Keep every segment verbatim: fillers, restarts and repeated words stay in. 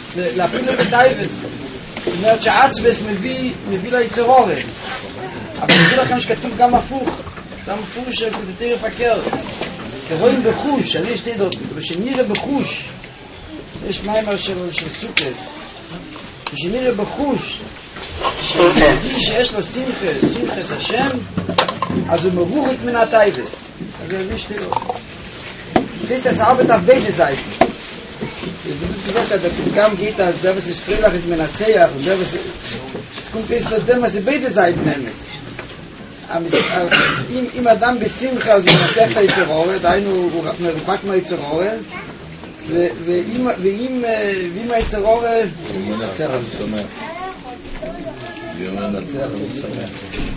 להפיל את הטייבס. זאת אומרת שעצבס מביא, מביא ליצרורת. אבל אני אגיד לכם שכתוב גם הפוך. גם הפוך שכתתי רפקר. כרואים בחוש, אני שתי דעות, ושנראה בחוש. יש מיימר של, של סוכס. ושנראה בחוש. שמרגיש שיש לו שמחס, שמחס השם, אז הוא מבורך מן הטייבס. אז זה שתי דעות. זה ist Arbeit auf beide Seiten. Das ist gesagt, dass das Gamm geht, dass der, was ist Freilach, ist Menazeyach, und der, was es kommt, ist der, was ist beide Seiten nehmen. אם אדם בשמחה, אז הוא מנצח את היצרורה, דהיינו, הוא מרוחק מהיצרורה, ואם היצרורה, הוא מנצח, הוא שמח. הוא מנצח, הוא שמח.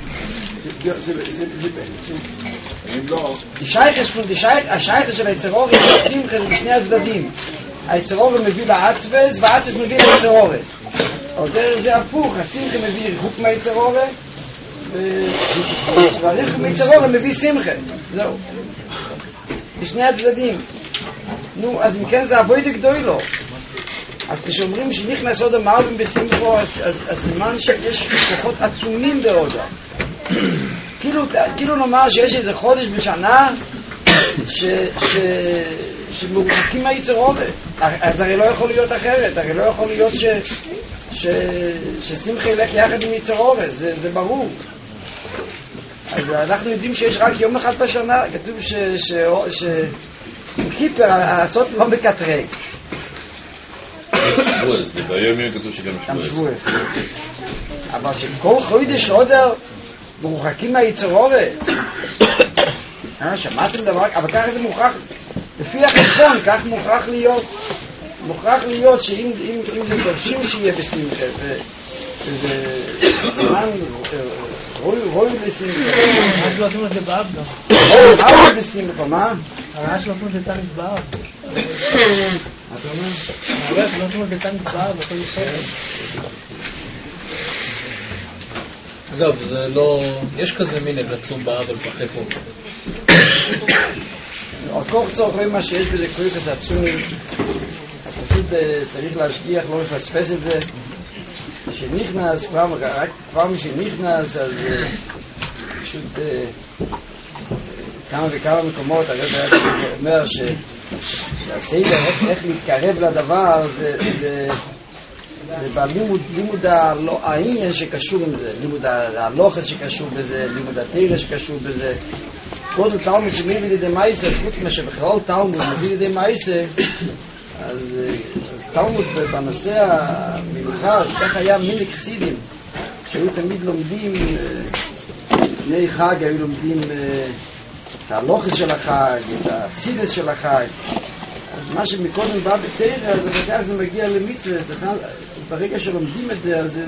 השייכת של היצרורה היא בשמחה בשני הצדדים. היצרורה מביא לעצבס, והעצבס מביא ליצרורה. או דרך זה הפוך, השמחה מביא ריחוק מהיצרורה, והריחוק מהיצרורה מביא שמחה. זהו. בשני הצדדים. נו, אז אם כן זה עבודה גדולה. אז כשאומרים שנכנס עוד המערבים בשמחו, אז סימן שיש כוחות עצומים בהודה. כאילו נאמר שיש איזה חודש בשנה שמורחקים מהיצרורה. אז הרי לא יכול להיות אחרת, הרי לא יכול להיות ששמחה ילך יחד עם יצרורה, זה ברור. אז אנחנו יודעים שיש רק יום אחד בשנה, כתוב שכיפר העשות לא מקטרק. שבועס, ביום יום כתוב שגם שבועס. אבל שכל חודש עודר מורחקים מהיצרורה. שמעתם דבר, אבל ככה זה מוכרח, לפי החשבון, כך מוכרח להיות, מוכרח להיות שאם זה דורשים שיהיה בשמחה, וזה זמן רוי בשמחה. הרעש לא עושים את זה באב גם. רוי בשמחה, מה? הרעש לא עושים את זה תניס באב. מה אתה אומר? הרעש לא עושים את זה תניס באב, הכל יחד. אגב, זה לא... יש כזה מנהג לצום באב על פחי פה. עוד כך צורך רואים מה שיש בזה כריכס עצומים. פשוט צריך להשגיח, לא לפספס את זה. כשנכנס, רק כבר מי שנכנס, אז פשוט כמה וכמה מקומות, הרב אומר שהסדר, איך להתקרב לדבר, זה בלימוד העניין שקשור עם זה, לימוד הלוחס שקשור בזה, לימוד התירה שקשור בזה. כל תלמוד שמביא לידי מייסה, חוץ מה שבכלל תלמוד מביא לידי מייסה, אז תלמוד בנושא המיוחד, כך היה מיני חסידים, שהיו תמיד לומדים, בני חג היו לומדים את הלוחס של החג, את החסידס של החג. אז מה שמקודם בא בתירה, אז ברגע זה מגיע למצווה, ברגע שלומדים את זה, אז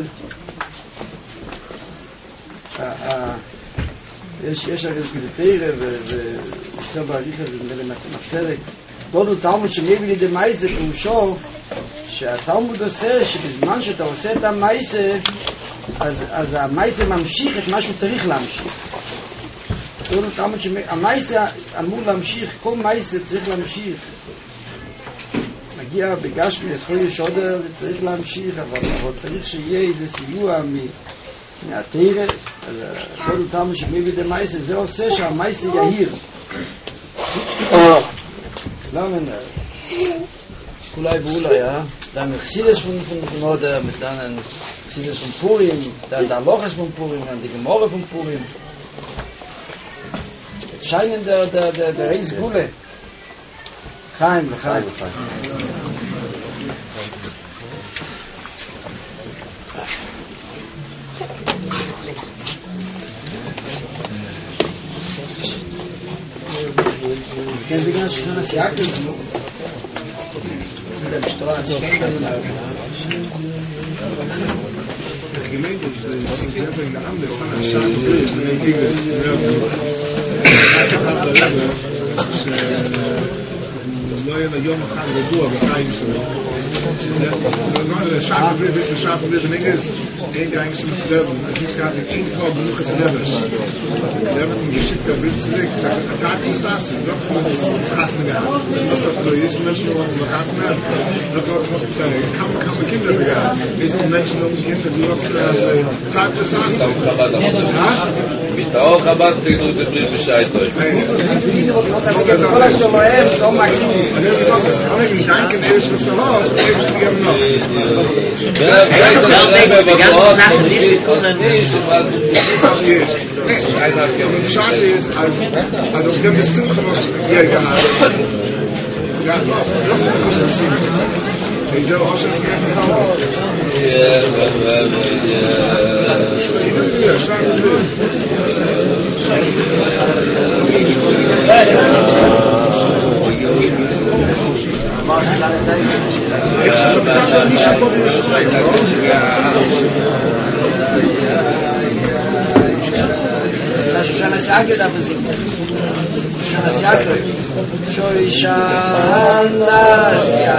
יש יש הרי כזה תירה, ויותר בעריך הזה, נראה מצדק. דודו תלמוד שמביא לידי מייסה, פירושו שהתלמוד עושה שבזמן שאתה עושה את המייסה, אז המייסה ממשיך את מה שהוא צריך להמשיך. דודו תלמוד שהמייסה אמור להמשיך, כל מייסה צריך להמשיך. מגיע בגשמי, יכול יש עוד צריך להמשיך, אבל צריך שיהיה איזה סיוע מהתירה. אז דודו תלמוד שמביא לידי מייסה, זה עושה שהמייסה יהיר. Lamen Kulai Bula, ja. Dann Chassidus von von von Oder, mit dann ein Chassidus von Purim, dann der Lochas von Purim, dann die Gemorre von Purim. Scheinen der der der der Reis Gule. Chaim, Chaim, Chaim. כן בגלל ששון הסיעה כזה זה המשטרה לא היה יום אחד רגוע בחיים שלו. זה שעה בבריב, יש לשעה בבריב ונגז, אין די אנשים מסתובב, אנשים סקאפים, אין כבר בנוחס הנבש. למה אתם גשית כבריב צדיק, אתה רק מסעס, לא תסחס נגע. לא סתף לו, יש מנשן לו מחס נב, לא תסחס נגע. כמה kinda נגע, יש מנשן לו kinda, du hast אתה רק מסעס. מתאור חב"ד ציינו בבריב בשייטו. כל השומעים, so magnific. אני habe gesagt, es kann nicht danken, er ist was da was, er ist gegeben noch. Die Schade ist, als also wir haben das Simcha noch hier gehabt. Ja, doch, das lassen wir uns das Simcha. Ich soll auch schon das Simcha haben. Ja, ja, schade, איך שזה בטח של מישהו פה במשטריים, לא? שושנה סייקו דאפו זינגה שושנה סייקו שושנה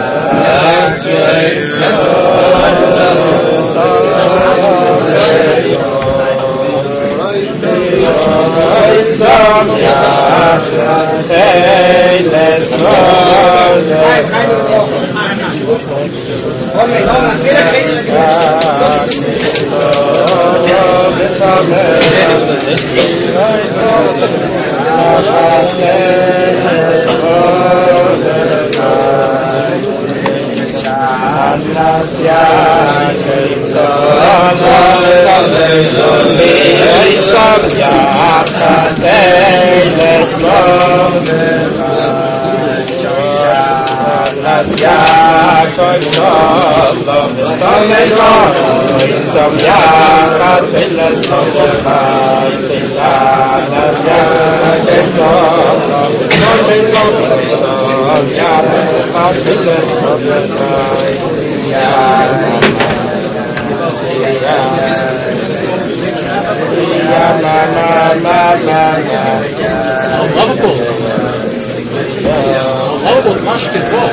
Robot, masz ty po.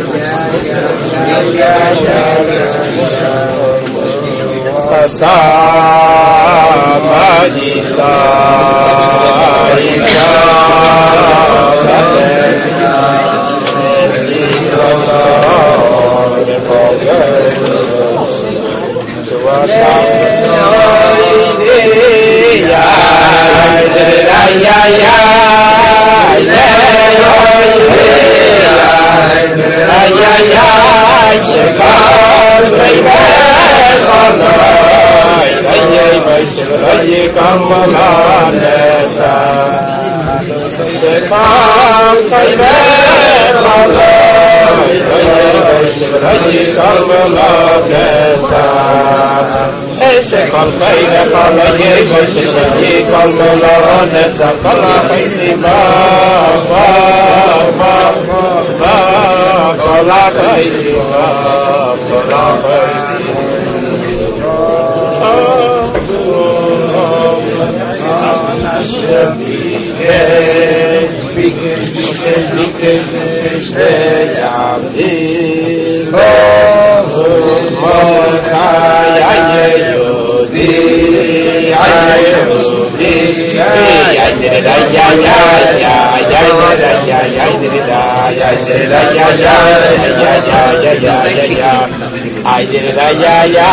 I did it, yeah, yeah, yeah,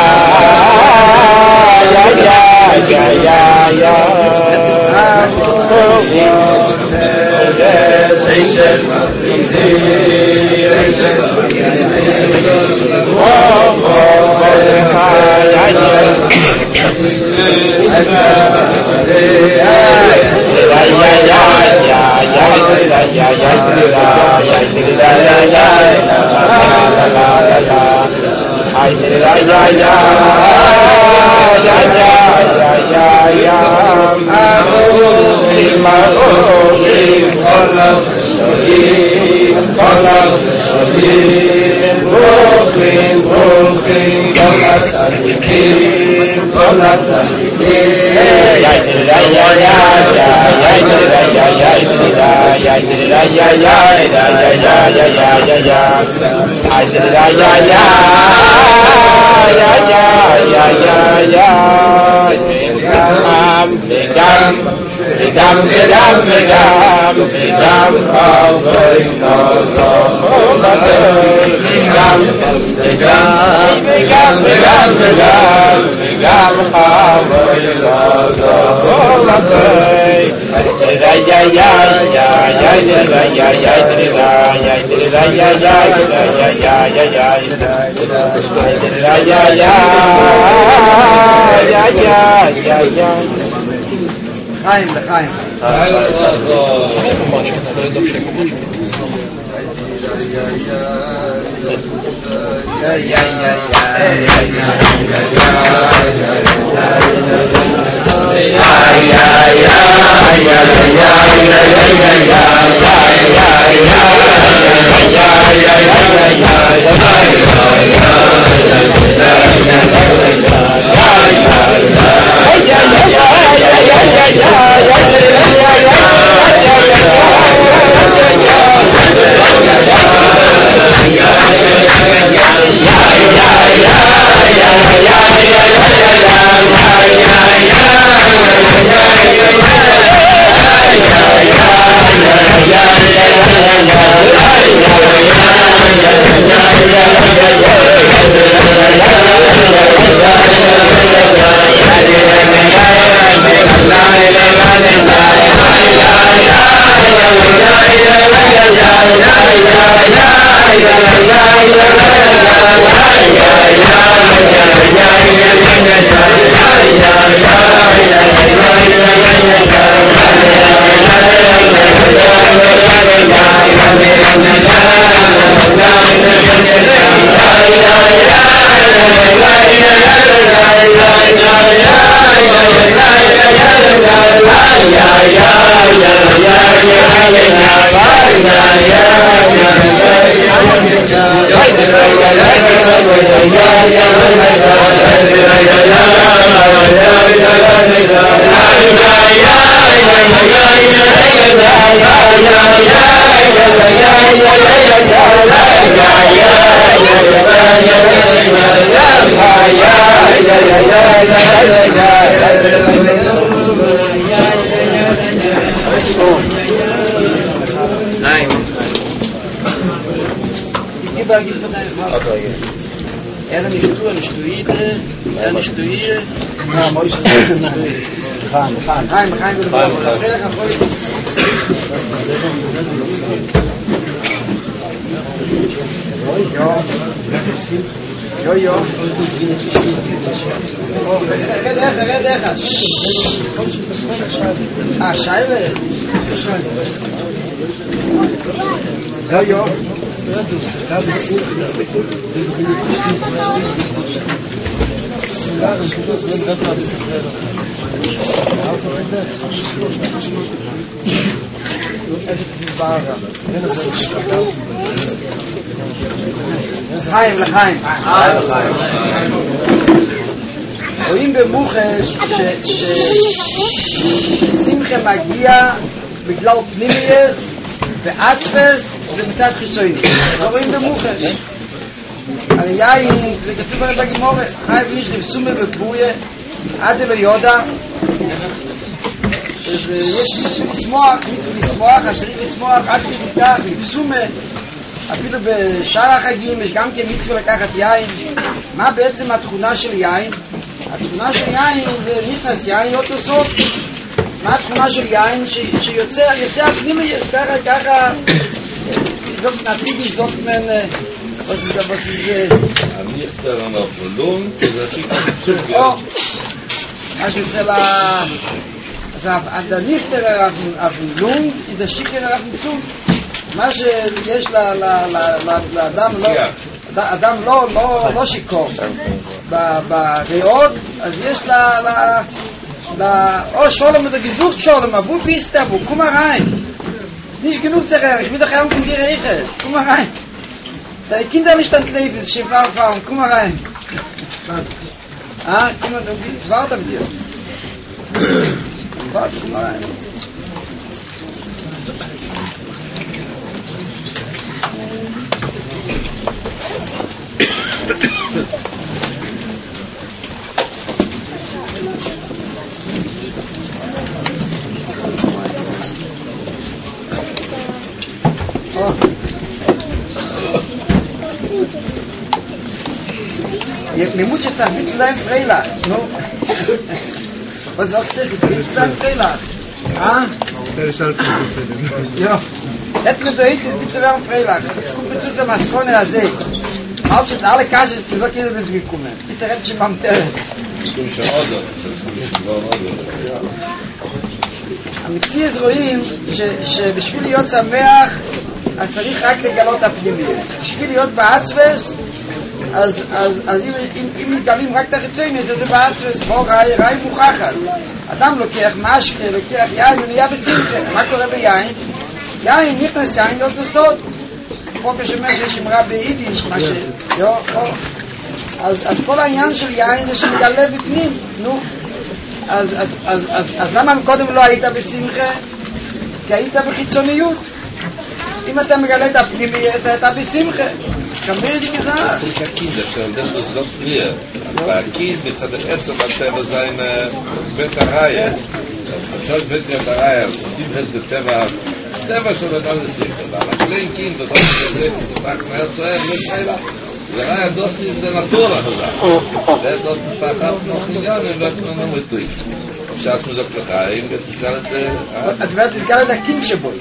yeah, yeah, yeah, yeah. I did it, yeah, yeah, yeah, yeah, yeah, yeah. I'm my only color, color, broken, broken, colors are the king, colors are the king. Yeah, yeah, yeah, yeah, yeah, yeah, yeah, yeah, yeah, yeah. חיים, לחיים. Er nicht tun, nicht tun, er nicht tun. Ja, Moishe. Chaim, Chaim. Chaim, Chaim. Jo, jo. רד איך, רד איך. אה, שייבה. Jo, jo. לחיים, לחיים. רואים במוחש ששמחה מגיע בגלל פנימייס ועצפס זה מצד חיצוני. לא רואים במוחש. על יין, זה כתוב הרי בגמורה, חי ויש לבסומה בפוריה עד אלו יודע. יש לשמוח, לשמוח, השריך לשמוח עד כדי כך, לבסומה. אפילו בשאר החגים יש גם כן מצווה לקחת יין. מה בעצם התכונה של יין? התכונה של יין זה נכנס יין אותו סוף. מה התכונה של יין שיוצא, יוצא הפנימי, ככה, ככה, זאת נתידיש, זאת מן, was ist das, was ist das? Am Nichter an der Verlung, das ist ein Zug. Oh, was ist das? Also, an der Nichter auf dem Lung, ist der Schicker auf dem Zug. מה שיש לאדם לא, אדם לא, לא, לא שיקור בריאות, אז יש לה, או שולם, זה גזוך שולם, אבו פיסטה, אבו, קומה rein. Nicht genug zu hören, ich will doch haben, die Reiche. Komm mal rein. Deine Kinder nicht an Knebel, sie fahren, fahren, komm mal rein. Ah, komm mal, warte mit dir. Warte, komm mal rein. לימוד שצריך ביט זיין פריילach, נו. Was sagst du, bitte sein Freilach? Ah? Der ist halt für Ja. Hätten wir da hinten, bitte werden Freilach. Jetzt kommt mir zu so was Kone a See. Als jetzt alle Kasches, du sagst, jeder wird gekommen. Bitte redet sich beim Territz. Ich komme schon Oder. Ich komme schon Oder. המציאות רואים שבשביל להיות שמח אז צריך רק לגלות הפנימיות. בשביל להיות בעצבס אז, אז, אז אם, אם, אם מתגלים רק את החיצוניות זה בעצבס, בוא ראי, ראי מוכחת. אדם לוקח משקה, לוקח יין ונהיה בשמחה. מה קורה ביין? יין נכנס יין להיות זה סוד. פה כשאומר שיש אמרה ביידיש, מה ש... יו, אז, אז כל העניין של יין זה שמגלה בפנים, נו. אז, אז, אז, אז, אז למה קודם לא היית בשמחה? כי היית בחיצוניות. אם אתה מגלה את הפנימיות, אתה בשמחה. כמיר די gesagt. Ich habe Kinder schon, das ist so früher. Aber Kind mit seiner Ärzte, was er seine Wetterreihe. Das wird ja der Reihe. Die wird der Teva. Teva schon wird alles sicher. Aber klein Kind, das hat gesehen, das sagt mir zu er, mit Freiler. Der Reihe, das ist der Natur, gesagt. Der dort verkauft noch ein Jahr, und wird man noch mit durch. Schaß mir sagt doch, ihm wird es gar nicht... את wird es gar nicht ein Kind שבוי.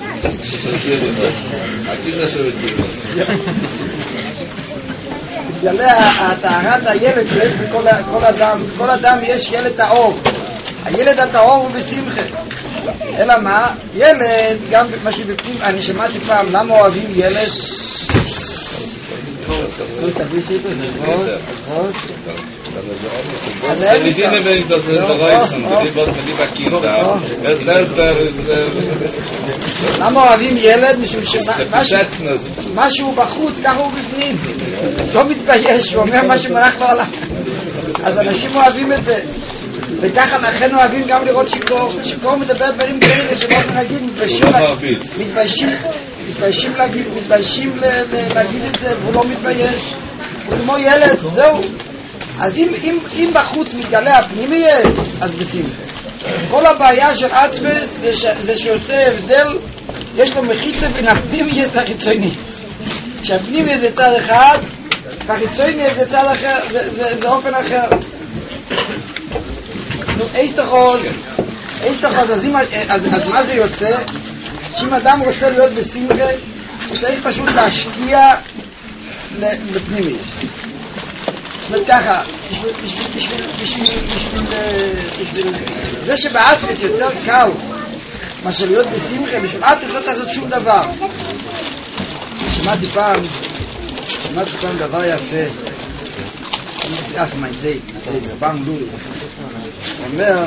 הכינדה שבוי. יעלה הטהרת הילד שיש בכל אדם, כל אדם יש ילד טהור. הילד הטהור הוא בשמחה. אלא מה? ילד, גם מה שבפנים, אני שמעתי פעם, למה אוהבים ילד? לא תביא שיתו, זה גרוס, גרוס. Wir sehen, wenn ich das reißen, die wird mir lieber Kinder. Es lernt er, למה אוהבים ילד? משום schätzen es. שמשהו בחוץ, ככה הוא בפנים. לא מתבייש, הוא אומר מה שמלך לו עליו. אז אנשים אוהבים את זה. וככה לכן אוהבים גם לראות שיקור. שיקור מדבר דברים כאלה שבאופן רגיל מתביישים. מתביישים להגיד, מתביישים להגיד את זה, והוא לא מתבייש. הוא כמו ילד, זהו. אז אם, אם, אם בחוץ מתגלה הפנימיות, אז בשמחה. כל הבעיה של עצבס זה, ש, זה שעושה הבדל, יש לו מחיצה בין הפנימיות לחיצונית. שהפנימיות זה צד אחד, והחיצוניות זה צד אחר, זה, זה, זה אופן אחר. נו, איסטחוז, איסטחוז, אז, אז, אז מה זה יוצא? שאם אדם רוצה להיות בשמחה, הוא צריך פשוט להשקיע לפנימיות. זאת אומרת ככה, בשביל זה שבאצבס יותר קל מאשר להיות בשמחה, בשביל אצבס לא לעשות שום דבר. שמעתי פעם, שמעתי פעם דבר יפה, אך מייזי, זה פעם לוי, הוא אומר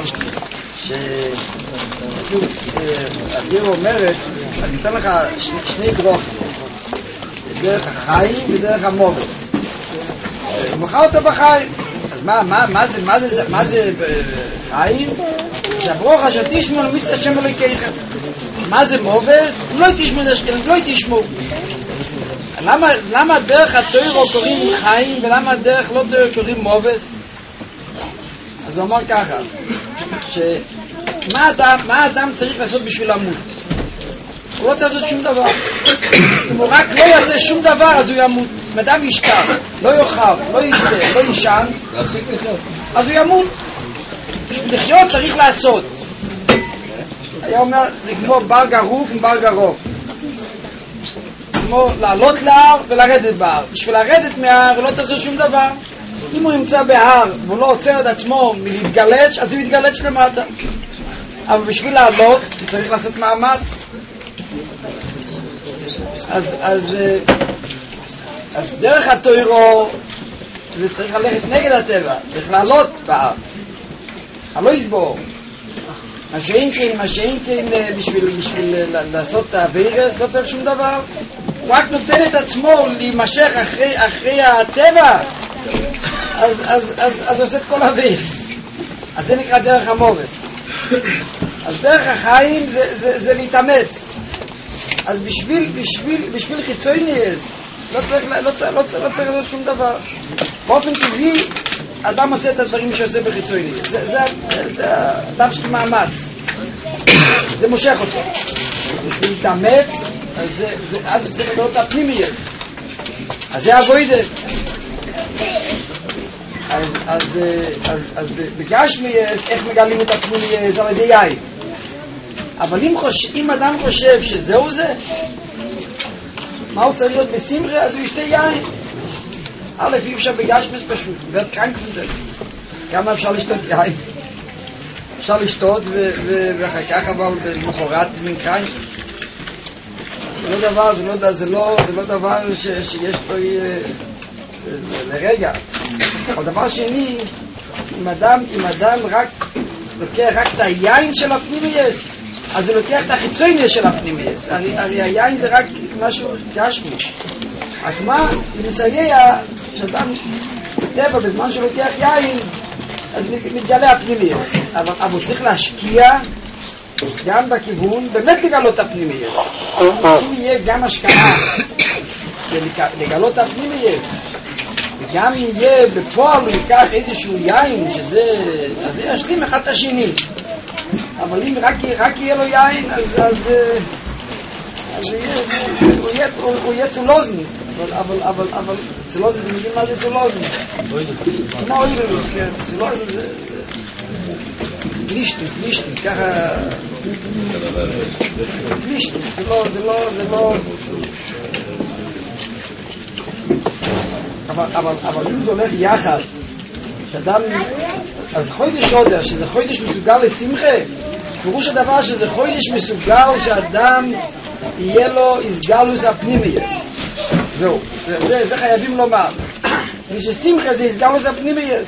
שהדיר אומרת, אני אתן לך שני דרכים, דרך החיים ודרך המוות. הוא מוכר אותו בחיים. אז מה, מה, מה זה, מה זה, מה זה חיים? שהברוך אשר תשמעו למצוות השם אלוהיכם. מה זה מובס? לא תשמעו, לא תשמעו. למה, למה דרך התורה קוראים חיים ולמה דרך לא תורה קוראים מובס? אז הוא אמר ככה, שמה אדם, מה אדם צריך לעשות בשביל למות? הוא לא תעשות שום דבר. אם הוא רק לא יעשה שום דבר, אז הוא ימות. אם אדם ישכח, לא יאכל, לא ישתה, לא ישן, אז הוא ימות. בשביל לחיות צריך לעשות. היה אומר, זה כמו בר גרוף ובר גרוף. כמו לעלות להר ולרדת בהר. בשביל לרדת מההר הוא לא תעשות שום דבר. אם הוא נמצא בהר והוא לא עוצר את עצמו מלהתגלש, אז הוא יתגלש למטה. אבל בשביל לעלות, הוא צריך לעשות מאמץ. אז, אז, אז דרך התוירו זה צריך ללכת נגד הטבע, צריך לעלות בהר, לא יסבור. מה שאין כן, מה שאין כן בשביל, בשביל לעשות את הווירס, לא צריך שום דבר. הוא רק נותן את עצמו להימשך אחרי, אחרי הטבע, אז, אז, אז, אז עושה את כל הווירס. אז זה נקרא דרך המובס. אז דרך החיים זה, זה, זה להתאמץ. אז בשביל, בשביל, בשביל חיצוניאס לא צריך, לא צריך, לא צריך, לא צריך לעשות שום דבר. באופן טבעי, אדם עושה את הדברים שעושה בחיצוני. זה, זה, זה, זה אדם של מאמץ. זה מושך אותו. בשביל להתאמץ, אז זה, זה, אז הוא צריך לראות את הפנימיות. אז זה עבודה. אז, אז, אז, אז בגשמי, איך מגלים את הפנימיות? זה על ידי יין. אבל אם, חוש, אם אדם חושב שזהו זה, מה הוא צריך להיות בשמחה? אז הוא ישתה יין. א', אי אפשר בגשמי פשוט, הוא קרנק מזה. כמה אפשר לשתות יין? אפשר לשתות ואחר כך אבל במחרת מן קרנק. זה לא דבר, זה לא, זה לא, זה לא דבר ש, שיש פה לרגע. אבל דבר שני, אם אדם, אם אדם רק לוקח רק את היין של הפנימיות, אז הוא לוקח את החיצוניות של הפנימיות. הרי, הרי היין זה רק משהו גשמי. רק מה, אם מסייע, שאדם בטבע בזמן שהוא לוקח יין, אז מתגלה הפנימיות. אבל, אבל הוא צריך להשקיע גם בכיוון, באמת לגלות הפנימיות. אם יהיה גם השקעה לגלות הפנימיות, וגם אם יהיה בפועל הוא ייקח איזשהו יין, שזה, אז זה ישלים אחד את השני. אבל אם רק, רק יהיה לו יין, אז, אז, אז הוא יהיה, הוא יהיה צולוזן. אבל, אבל, אבל, אבל, צולוזן, אתם יודעים מה זה צולוזן? כמו אוילוס, כן, צולוזן זה... גלישטן, גלישטן, ככה... גלישטן, זה לא, זה לא, זה לא... אבל, אבל, אבל אם זה הולך יחד, שאדם... אז חודש עודר, שזה חודש מסוגל לשמחה, פירוש הדבר שזה חודש מסוגל שאדם יהיה לו הסגלוס הפנימיות. זהו, זה, זה, זה חייבים לומר. וששמחה זה הסגלוס הפנימיות.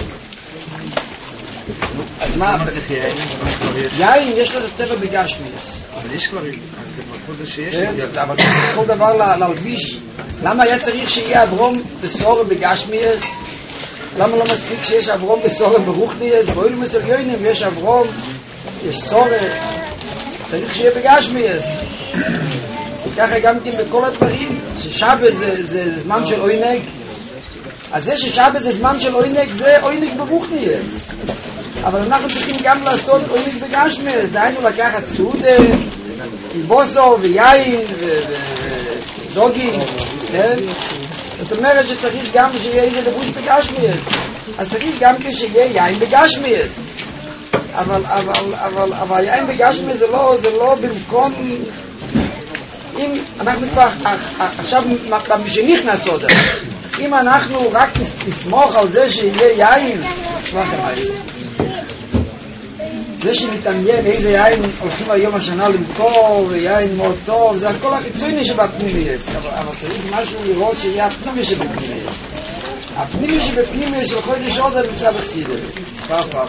אז מה? יין יש לזה טבע בגשמיאס. אבל יש כבר, אז זה כבר חודש שיש. אבל כל דבר להלביש. למה היה צריך שיהיה אברום בסורה בגשמיאס? למה לא מספיק שיש אברום בסורה ברוכניאס? באויל מסריונים יש אברום, יש סורה. צריך שיהיה בגשמיאס. ככה גם כן בכל הדברים, ששבת זה, זה זמן של אוינג. אז זה ששבת זה זמן של אוינג, זה אוינג ברוכניאס. אבל אנחנו צריכים גם לעשות אוינג בגשמיאס. דהיינו לקחת סעודה, עם בוסו ויין ודוגי, כן? זאת אומרת שצריך גם שיהיה איזה לבוש בגשמיאס. אז צריך גם כשיהיה יין בגשמיאס. אבל, אבל, אבל, אבל יין בגשמיאס זה לא, זה לא במקום... אם אנחנו כבר עכשיו שנכנס עוד, אם אנחנו רק נסמוך על זה שיהיה יין, שמע לכם מה זה? זה שמתעניין איזה יין הולכים היום השנה למכור, ויין מאוד טוב, זה הכל החיצוני שבפנימיות, אבל, אבל צריך משהו לראות שיהיה הפנימי שבפנימיות. הפנימי שבפנימיות של חודש עוד נמצא בחסידות, פעם פעם.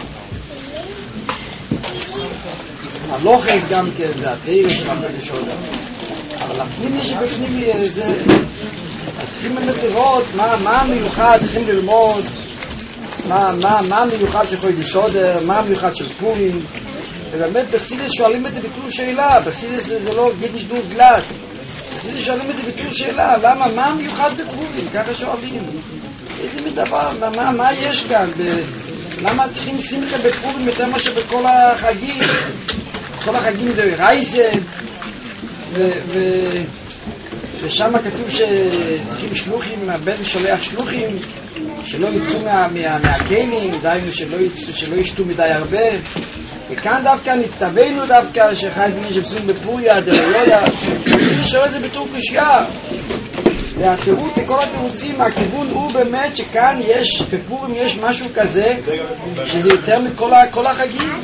הלוחס גם כן, זה התאיר של החודש עוד. אבל הפנימי שבפנימי זה... אז צריכים לראות מה, מה המיוחד, צריכים ללמוד מה, מה, מה המיוחד של חודש עודר, מה המיוחד של פורים. ובאמת בחסידות שואלים את זה בתור שאלה, בחסידות זה, זה לא גידיש דור גלת. בחסידות שואלים את זה בתור שאלה, למה, מה המיוחד בפורים? ככה שואלים. איזה מדבר, מה, מה, מה יש כאן? ב... למה צריכים שמחה בפורים יותר מה שבכל החגים? כל החגים זה רייסה. ו... ו... ושם כתוב שצריכים שלוחים, הבן שולח שלוחים שלא יצאו מה, מה, מהכלים, דיינו שלא, יצאו, שלא ישתו מדי הרבה. וכאן דווקא נתתווינו דווקא שחי בני שבסום בפוריה, דלויודה, אני שואל את זה בתור קשיה. והתירוץ, כל התירוצים, הכיוון הוא באמת שכאן יש, בפורים יש משהו כזה, שזה יותר מכל כל החגים.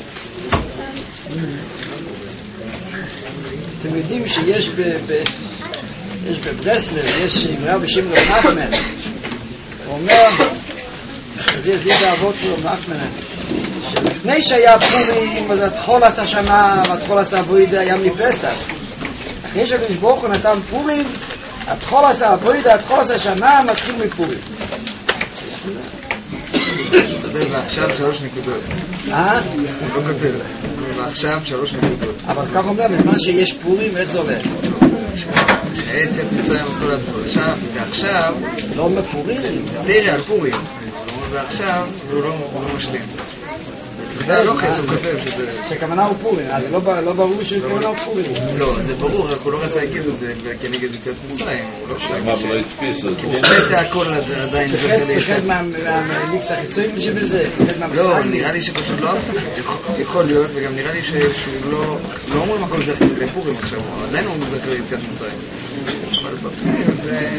אתם יודעים שיש ב... ב יש בברסלב, יש אמרה בשם רב נחמן, הוא אומר, זה זה באבות של רב נחמן, שלפני שהיה פורים, אז התחול עשה שנה, והתחול עשה בוידה, היה מפסח. אחרי שהקדוש ברוך הוא נתן פורים, התחול עשה בוידה, התחול עשה שנה, מתחיל מפורים. ועכשיו שלוש נקודות. אה? לא כתב. ועכשיו שלוש נקודות. אבל כך אומר, בזמן שיש פורים, איך זה הולך? יציאת מצרים מסכולה עכשיו, ועכשיו... לא מפורים? תראה, על פורים. ועכשיו הוא לא משלים. זה לא חס, הוא כותב שזה... שכוונה הוא פורים, אז לא ברור שכוונה הוא פורים. לא, זה ברור, רק הוא לא רצה להגיד את זה כנגד יציאת מצרים, הוא לא שלם. מה, הוא לא הדפיס את זה? באמת הכל עדיין זוכר לי... תחד מהמליקס החיצויים שבזה? לא, נראה לי שפשוט לא יכול להיות, וגם נראה לי שהוא לא... לא אומרים הכל זכר לפורים עכשיו, עדיין הוא מזכר יציאת מצרים. אבל בפורים זה...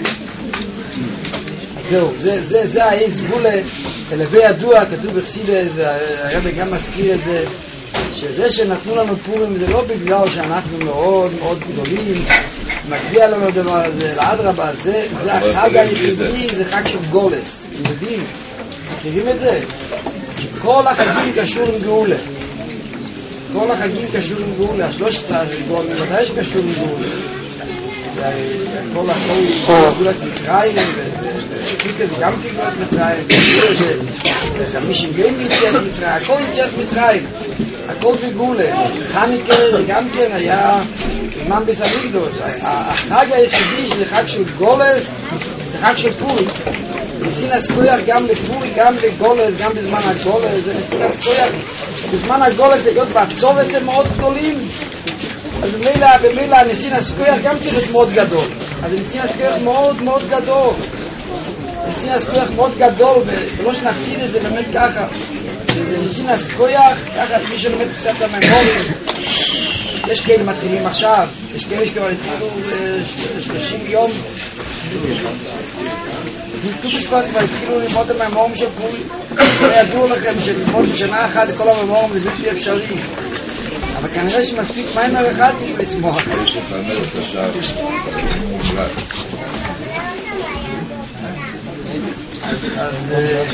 זהו, זה האיס גבולה, לבי ידוע, כתוב בחסידס, והרבי גם מזכיר את זה, שזה שנתנו לנו פורים זה לא בגלל שאנחנו מאוד מאוד גדולים, מגיע לנו הדבר הזה, לאדרבה, זה החג היחידי, זה חג של גולס, יודעים, מכירים את זה? כל החגים קשור עם גאולה, כל החגים קשור עם גאולה, השלושת הגאולה, בוודאי שקשור עם גאולה. כל הכל גאולת מצרים וחיקה זה גם גאולת מצרים וחמישים גאים ביציאת מצרים, הכל יציאת מצרים, הכל זה גאולה. חנוכה זה גם כן היה זמן ביס המקדוש. החג היחידי שזה חג של גולס זה חג של פורים, נסינס כוח גם לפורי, גם לגולס, גם בזמן הגולס, זה נסינס כוח בזמן הגולס להיות בעצובס הם מאוד גדולים, אז במילה, במילה נסינס כוח גם צריך להיות מאוד גדול, אז נסינס כוח מאוד מאוד גדול, נסינס כוח מאוד גדול, ולא שנחסיד את זה באמת ככה, שזה נסינס כוח, ככה מי שלומד קצת הממורים, יש כאלה מתחילים עכשיו, יש כאלה שכבר התחילו שלושים יום, נתקודו שבט כבר התחילו ללמוד את הממורים של פורים, וידעו לכם שללמוד בשנה אחת לכל הממורים זה בלתי אפשרי, אבל כנראה שמספיק מיימר אחד בשביל לשמוח. יש לך מלך השער. אז...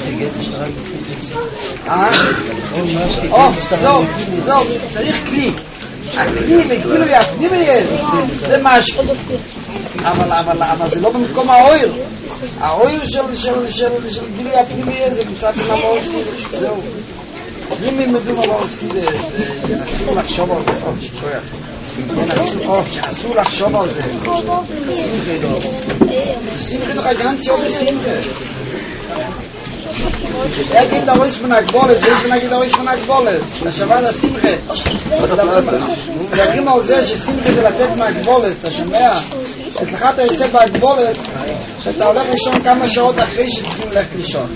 אה? או, לא, לא, צריך כלי. הכלי לגילו יפנים יש, זה משהו. אבל זה לא במקום האויר. האויר של גילו יפנים יש, זה נמצא במאמר סידש, זהו. אם ילמדו מאמר סידש, ינסו לחשוב על זה, או, שכויה. ינסו לחשוב על זה. שמחה לא. שמחה לא גנצי או בשמחה. Er geht der Reis von der Gbolles, ich bin der Reis von der Gbolles. Das שווה לשמחה. מדברים על זה ששמחה זה לצאת מהגבולת, אתה שומע? אצלך אתה יוצא בהגבולת, שאתה הולך לישון כמה שעות אחרי שצריכים ללכת לישון.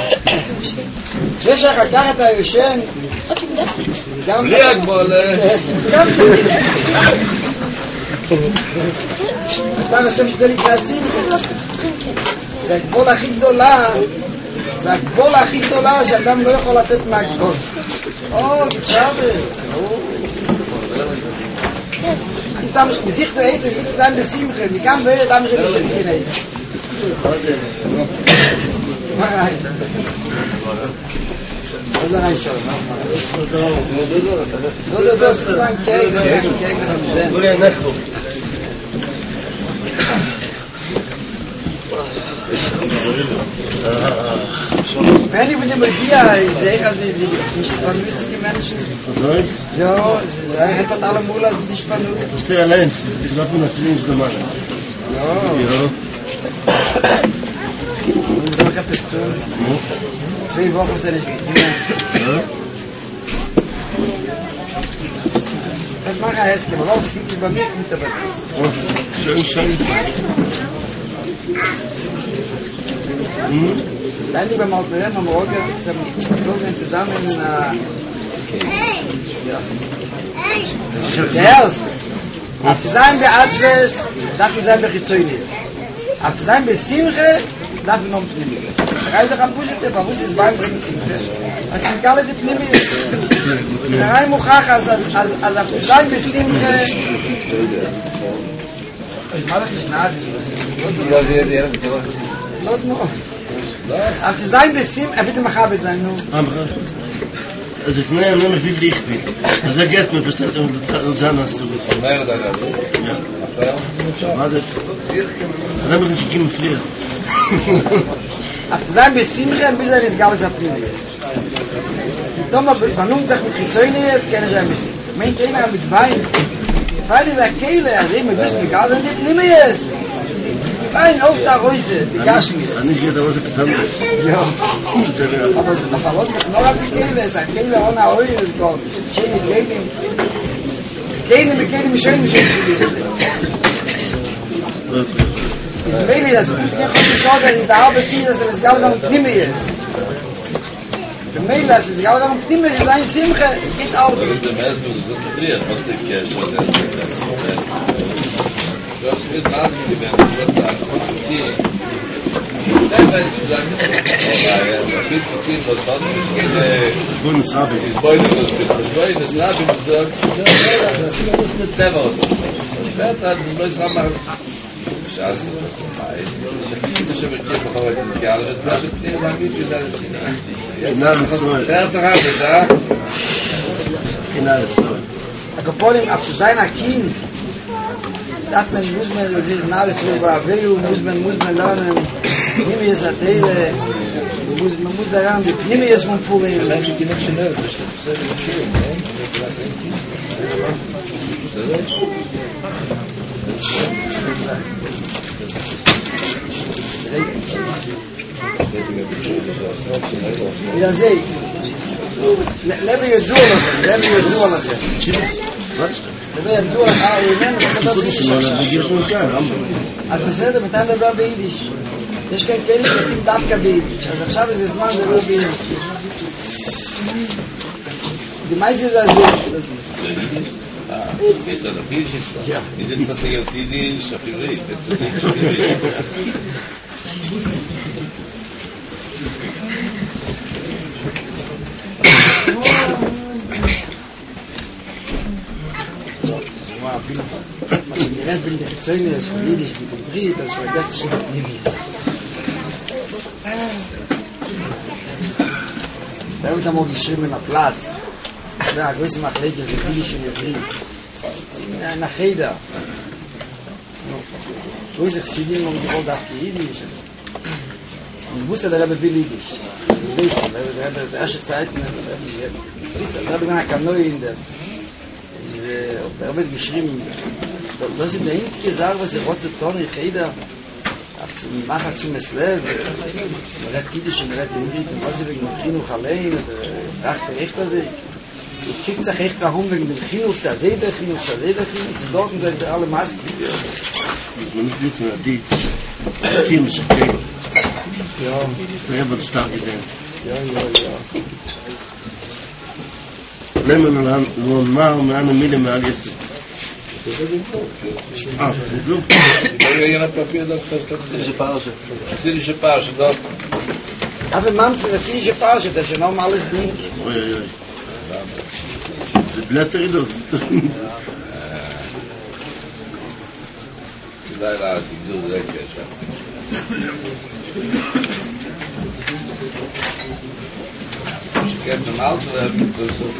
זה שאחר כך אתה יושן, בלי הגבולת. גם זה. אתה חושב שזה נקרא שמחה. זה הגבול הכי גדולה. זה הגבול הכי גדולה שאדם לא יכול לצאת מהגבול. או, שבת. סתם, מזיך דו עצם, יש סתם בשמחה, מכאן לא יהיה דם שלי שתכין עצם. מה ראי? מה זה ראי שוב? לא דו דו סתם קייק, קייק וחמזן. לא יהיה נחו. Wenn ich mit dem Magia, ich sehe, also die nicht vernünftige Menschen. Soll? Ja, er hat alle Mula, die nicht vernünftig. Das ist der allein, ich glaube, man hat nicht gemacht. Ja. Ja. Und dann habe ich es tun. Zwei Wochen sind ich gekommen. Ja? Das mache ich jetzt, aber was gibt es bei mir mit dabei? Schön, schön. Seien die beim Alperen am Morgen, wir zusammen in der Erste. Ab zu sein bei Atzves, darf ich sein bei Chizoyni. Ab zu sein bei Simche, darf ich noch mit Pnimi. Reich doch am Pusite, aber wusste es beim bringen Simche. Was sind alle die Pnimi? Der Reich Muchach, als ab zu sein bei Simche, ich mache dich nach, los noch. Ab zu sein bei Simche, er wird immer Chabit sein, nun. Also ich meine, nur viel richtig. Also er geht mir, versteht er, und sein hast du was. Von mehr da da. Ja. Warte. Dann haben wir nicht gekommen früher. Ab zu sein bei Simche, bis er ist Gauss Apnimi. Toma, vernunft sich mit Chizoyni ist, kenne ich ein bisschen. Meint einer mit Wein, Weil in der Kehle, also immer bis mir gar nicht mehr ist. Ein auf der Reise, die Gaschmir. Nicht geht aber was anderes. Ja. Aber es ist doch verloren, noch auf die Kehle, es ist ein Kehle ohne Eure, es ist Gott. Schöne Kehle. Kehle mit Kehle mit schönen Kehle. Ich meine, dass ich nicht geschaut habe, in der Arbeit, dass es gar nicht mehr ist. Ich meine, dass es gar nicht mehr ist, ein Simche, es geht auch. Mit dem Essen, das ist integriert, was der Kirche und der Essen. Du hast viel Nasen gewählt, du wirst sagen, was ist die? Dann weißt du, sagen, das ist aber viel zu viel, was hat nicht geht, Bundesrabe. die Beine, das wird das Beine, das Rabe, du sagst, das ist nicht der Wort. Später, das muss man machen. Scheiße, das ist schon mit dir, aber das ist gar nicht, das ist nicht, dann wird das alles hin. Jetzt Herz rein, ja? Genau so. A Kapolim, ab zu seiner Kind, sagt man, muss man sich nahes über Weu, muss man, muss man lernen, nimm jetzt eine Teile, man muss da lernen, nimm jetzt von Furin. Wenn ich die nicht schnell, das ist sehr schön, ne? Wieder sehe lebe ידוע לכם, לב ידוע לכם. לב ידוע לכם, אה, הוא איננו, אתה יודע ביידיש. אז בסדר, מתי לדבר ביידיש? יש כאן כאלה שעושים דווקא ביידיש, אז עכשיו איזה זמן לדבר ביידיש. ומה זה זה? Ist das ein Fisch? Ja. Ist das der Jotidi Shafirit? Das ist nicht Shafirit. Man lernt mit der Zäune, das von Jiddisch, mit dem Brit, das war ganz schön Nimis. Da haben wir mal geschrieben auf Platz. Ja, größte Machleke, das Jiddisch und der Brit. Nach Cheder. Größte Chsidim haben geholt auf die Jiddisch. Und ich wusste, der Rebbe will Jiddisch. Du weißt, der Rebbe, der erste Zeit, der Rebbe gar kam neu in der der Rebbe geschrieben, das ist der einzige Sache, was er hat zu tun, in Cheder, zu machen zu Meslev, man redet Jiddisch und man redet Ingrid, und was er wegen dem Chinuch allein, und er dachte echt, dass ich Ich krieg sich echt warum wegen dem Chinuch, der Seder, Chinuch, der Seder, Chinuch, zu dort werden wir alle Masken. Man muss gut in der Dietz. Team ist okay. Ja. Der wird stark gedenkt. Ja, ja, ja. Nehmen wir an, nur mal um eine Mille mehr als jetzt. Ah, das ist Luft. Ja, ja, Papier, das ist das syrische Parche. Syrische Parche, das. Aber man, das syrische Parche, das ist ja noch alles Ding. Oi, oi, oi. Das Blätter in das. Leider, die du lecker, ja. Ich kenne den Auto, der das so.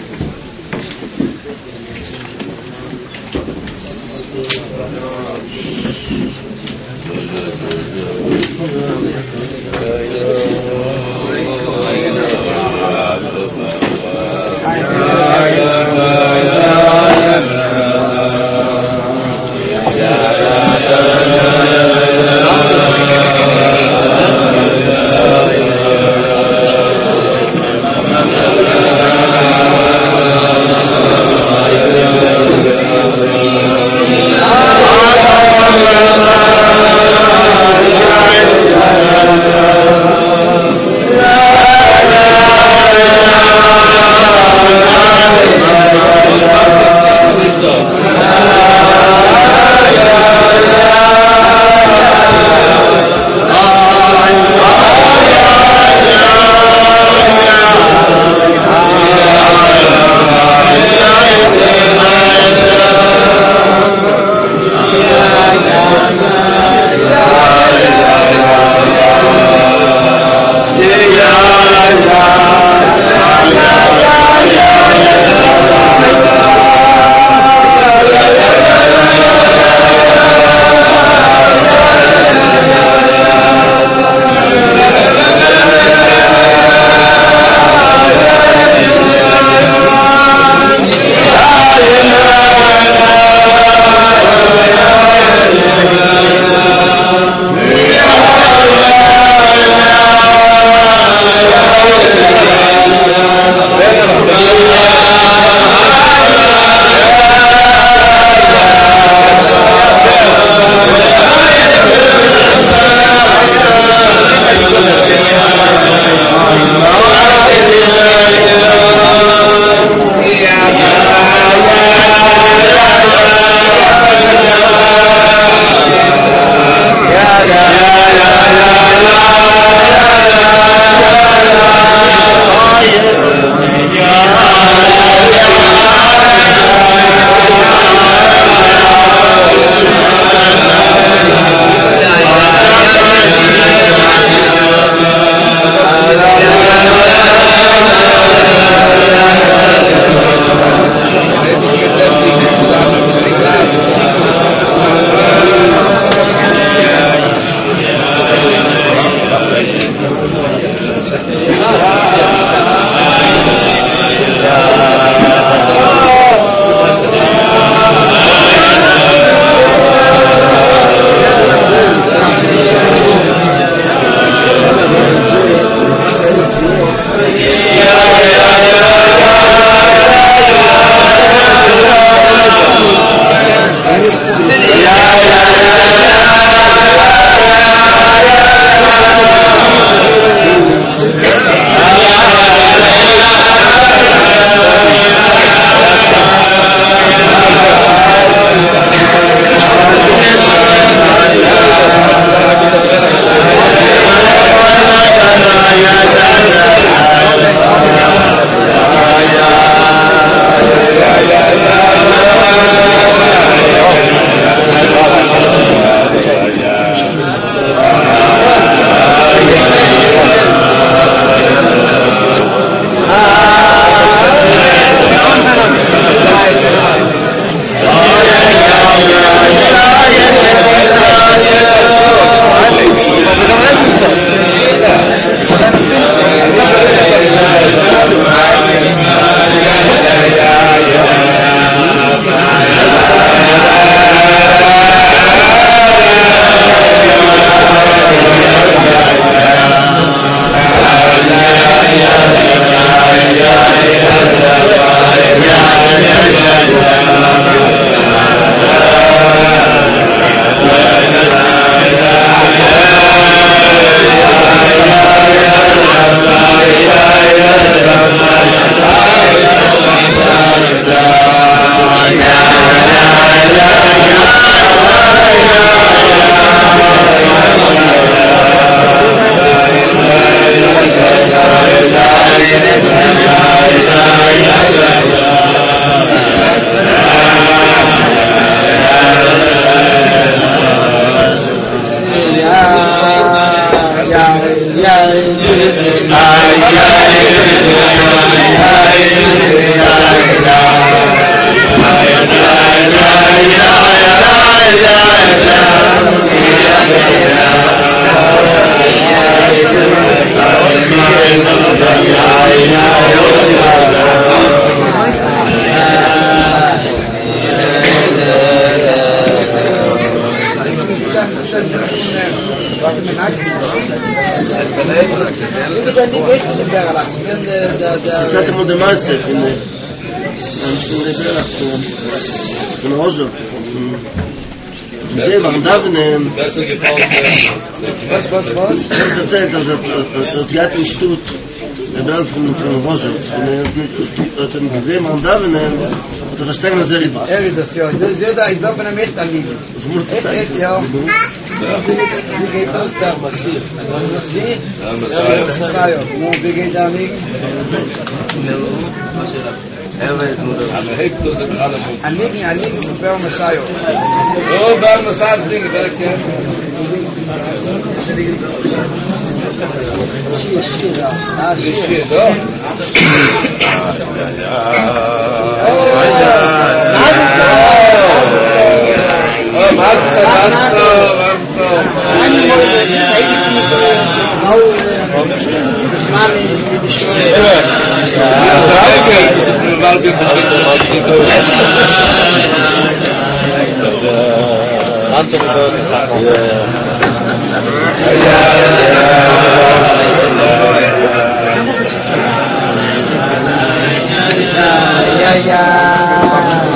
Yeah. Ich hatte mal den Meister in der von der Hose von sehr waren da wenn Besser gefallen. Was, was, was? ich habe erzählt, dass das Geld in Stutt der Welt von der Hose und er hat gesehen, man da wenn hat er verstanden, dass er etwas. Er ist das, ja. Das ist da, ich glaube, von einem Echt anliegen. Echt, echt, ja. Wie geht das da? Massiv. Massiv? Massiv. Wie geht da anliegen? Aber hebt das in alle Punkte. Anliegen, anliegen, von Bär Messiah. So, Bär Messiah, Dinge, werke. Schier, schier, da. Ah, Schier, schier. da. Oh, Master, Master, Ja, ja.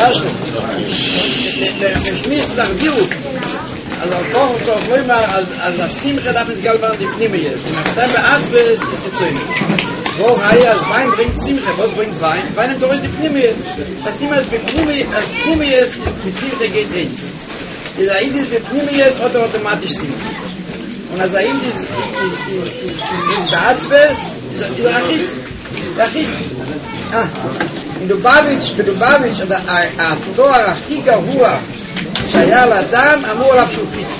Erst noch. Der Schmiss nach Diuk. Also auf Koch und so auf Leuma, als auf Simche darf es galban die Pnime jetzt. Und auf Tempe Arzberes ist die Zäune. Wo Reihe als Wein bringt Simche, was bringt Wein? Wein nimmt doch die Pnime jetzt. Was immer als Pnime, als Pnime jetzt, mit Simche geht eins. Die Said ist mit Pnime jetzt, oder automatisch Simche. Und als Said ist der Arzberes, ist der Achitz. Der Achitz. Ah, in Lubavitch, in Lubavitch, התואר הכי גרוע שהיה לאדם אמור עליו שהוא חיץ.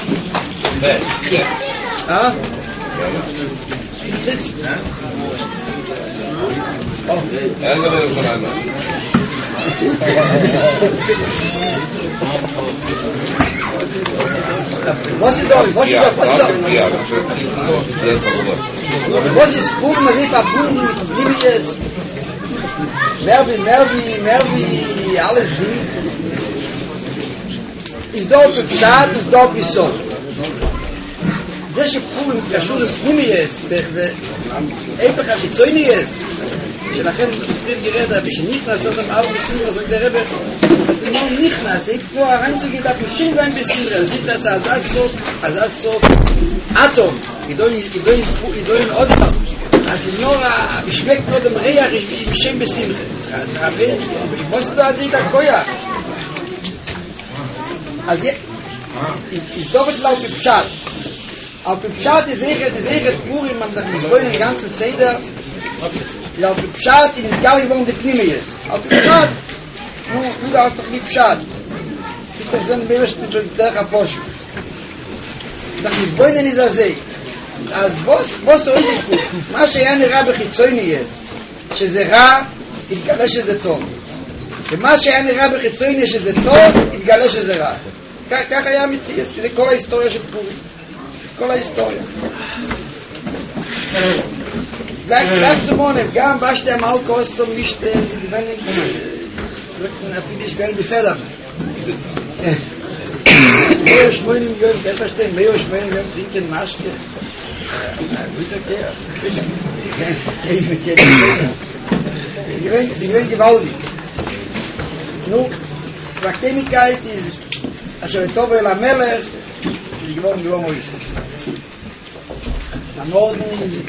אה? חיץ. אין גבי ירושלים. Was ist das? Was ist das? Was ist das? Was ist gut, man rief verbunden mit Oblivious? Mehr wie, mehr wie, mehr wie alles schlimm. Ist dort Pschat, ist dort wie so. זה שפורים קשור לפנימייס, ואיפך החיצוניייס, שלכן פריד גרד, ושנכנס אותם ארבע בסינגר, זוג דרבה, אז זה לא נכנס, איך זו הרמצוגי דף משין זיים בסינגר, אז זה עשה, אז זה סוף, אז זה סוף, אטום, ידוין עוד פעם, אז לא המשמק נודם ריח, עם שם בסינגר, אז רבן, בוסדו הזה את הכויח, אז יזדובת לו בפשט, auf dem Pschat ist sicher, ist sicher Purim, man sagt, wir wollen den ganzen Seder, ja, auf dem Pschat ist gar nicht, wo die Pnime ist. Auf dem Pschat, du da hast doch nicht Pschat. Ist doch so ein Mensch, der Apostel. Sag, wir wollen dieser See. אז בוס so ist es gut. מה שהיה נראה בחיצוני יש, שזה רע, יתגלה שזה טוב. ומה שהיה נראה בחיצוני שזה טוב, יתגלה שזה רע. כך היה מציאס, זה כל ההיסטוריה של פורים. כל ההיסטוריה. גleich zum Monat, גם בשתי המלכוס so nicht gewöhnlich, אפילו יש גן בפדח. מאה שמונים יום, זה פשטי, מאה שמונים יום טרינקן משקה. Wie sagt der? Sie gewinnt gewaltig. Nun, Praktemigkeit ist, אשר טוב אל המלך, ist geworden wie Homois. Am Norden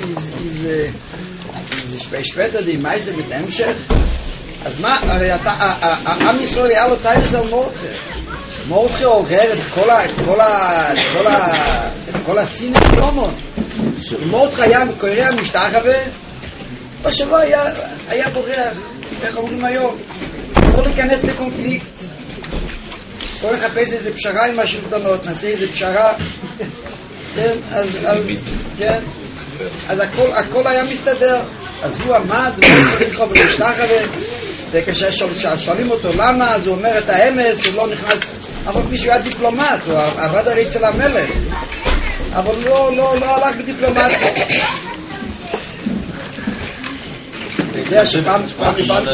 ist später die Meise mit Emschech. אז מה, הרי העם ישראל היה לו טייבס על מורדכי. מורדכי עורר את כל ה... את כל ה... את כל ה... את כל הסינס שלמה. מורדכי היה קורא משתחווה, בשבוע היה... היה בורח, איך אומרים היום, לא להיכנס לקונפליקט. לא לחפש איזה פשרה עם השלטונות, נעשה איזה פשרה. כן, אז... כן. אז הכל, הכל היה מסתדר. אז הוא עמד, הוא לקרוא במשתחווה, וכששואלים אותו למה, אז הוא אומר את האמס, הוא לא נכנס, אבל מישהו היה דיפלומט, הוא עבד הרי אצל המלך, אבל לא, לא, לא הלך בדיפלומט. אתה יודע שפעם, פעם דיברתי...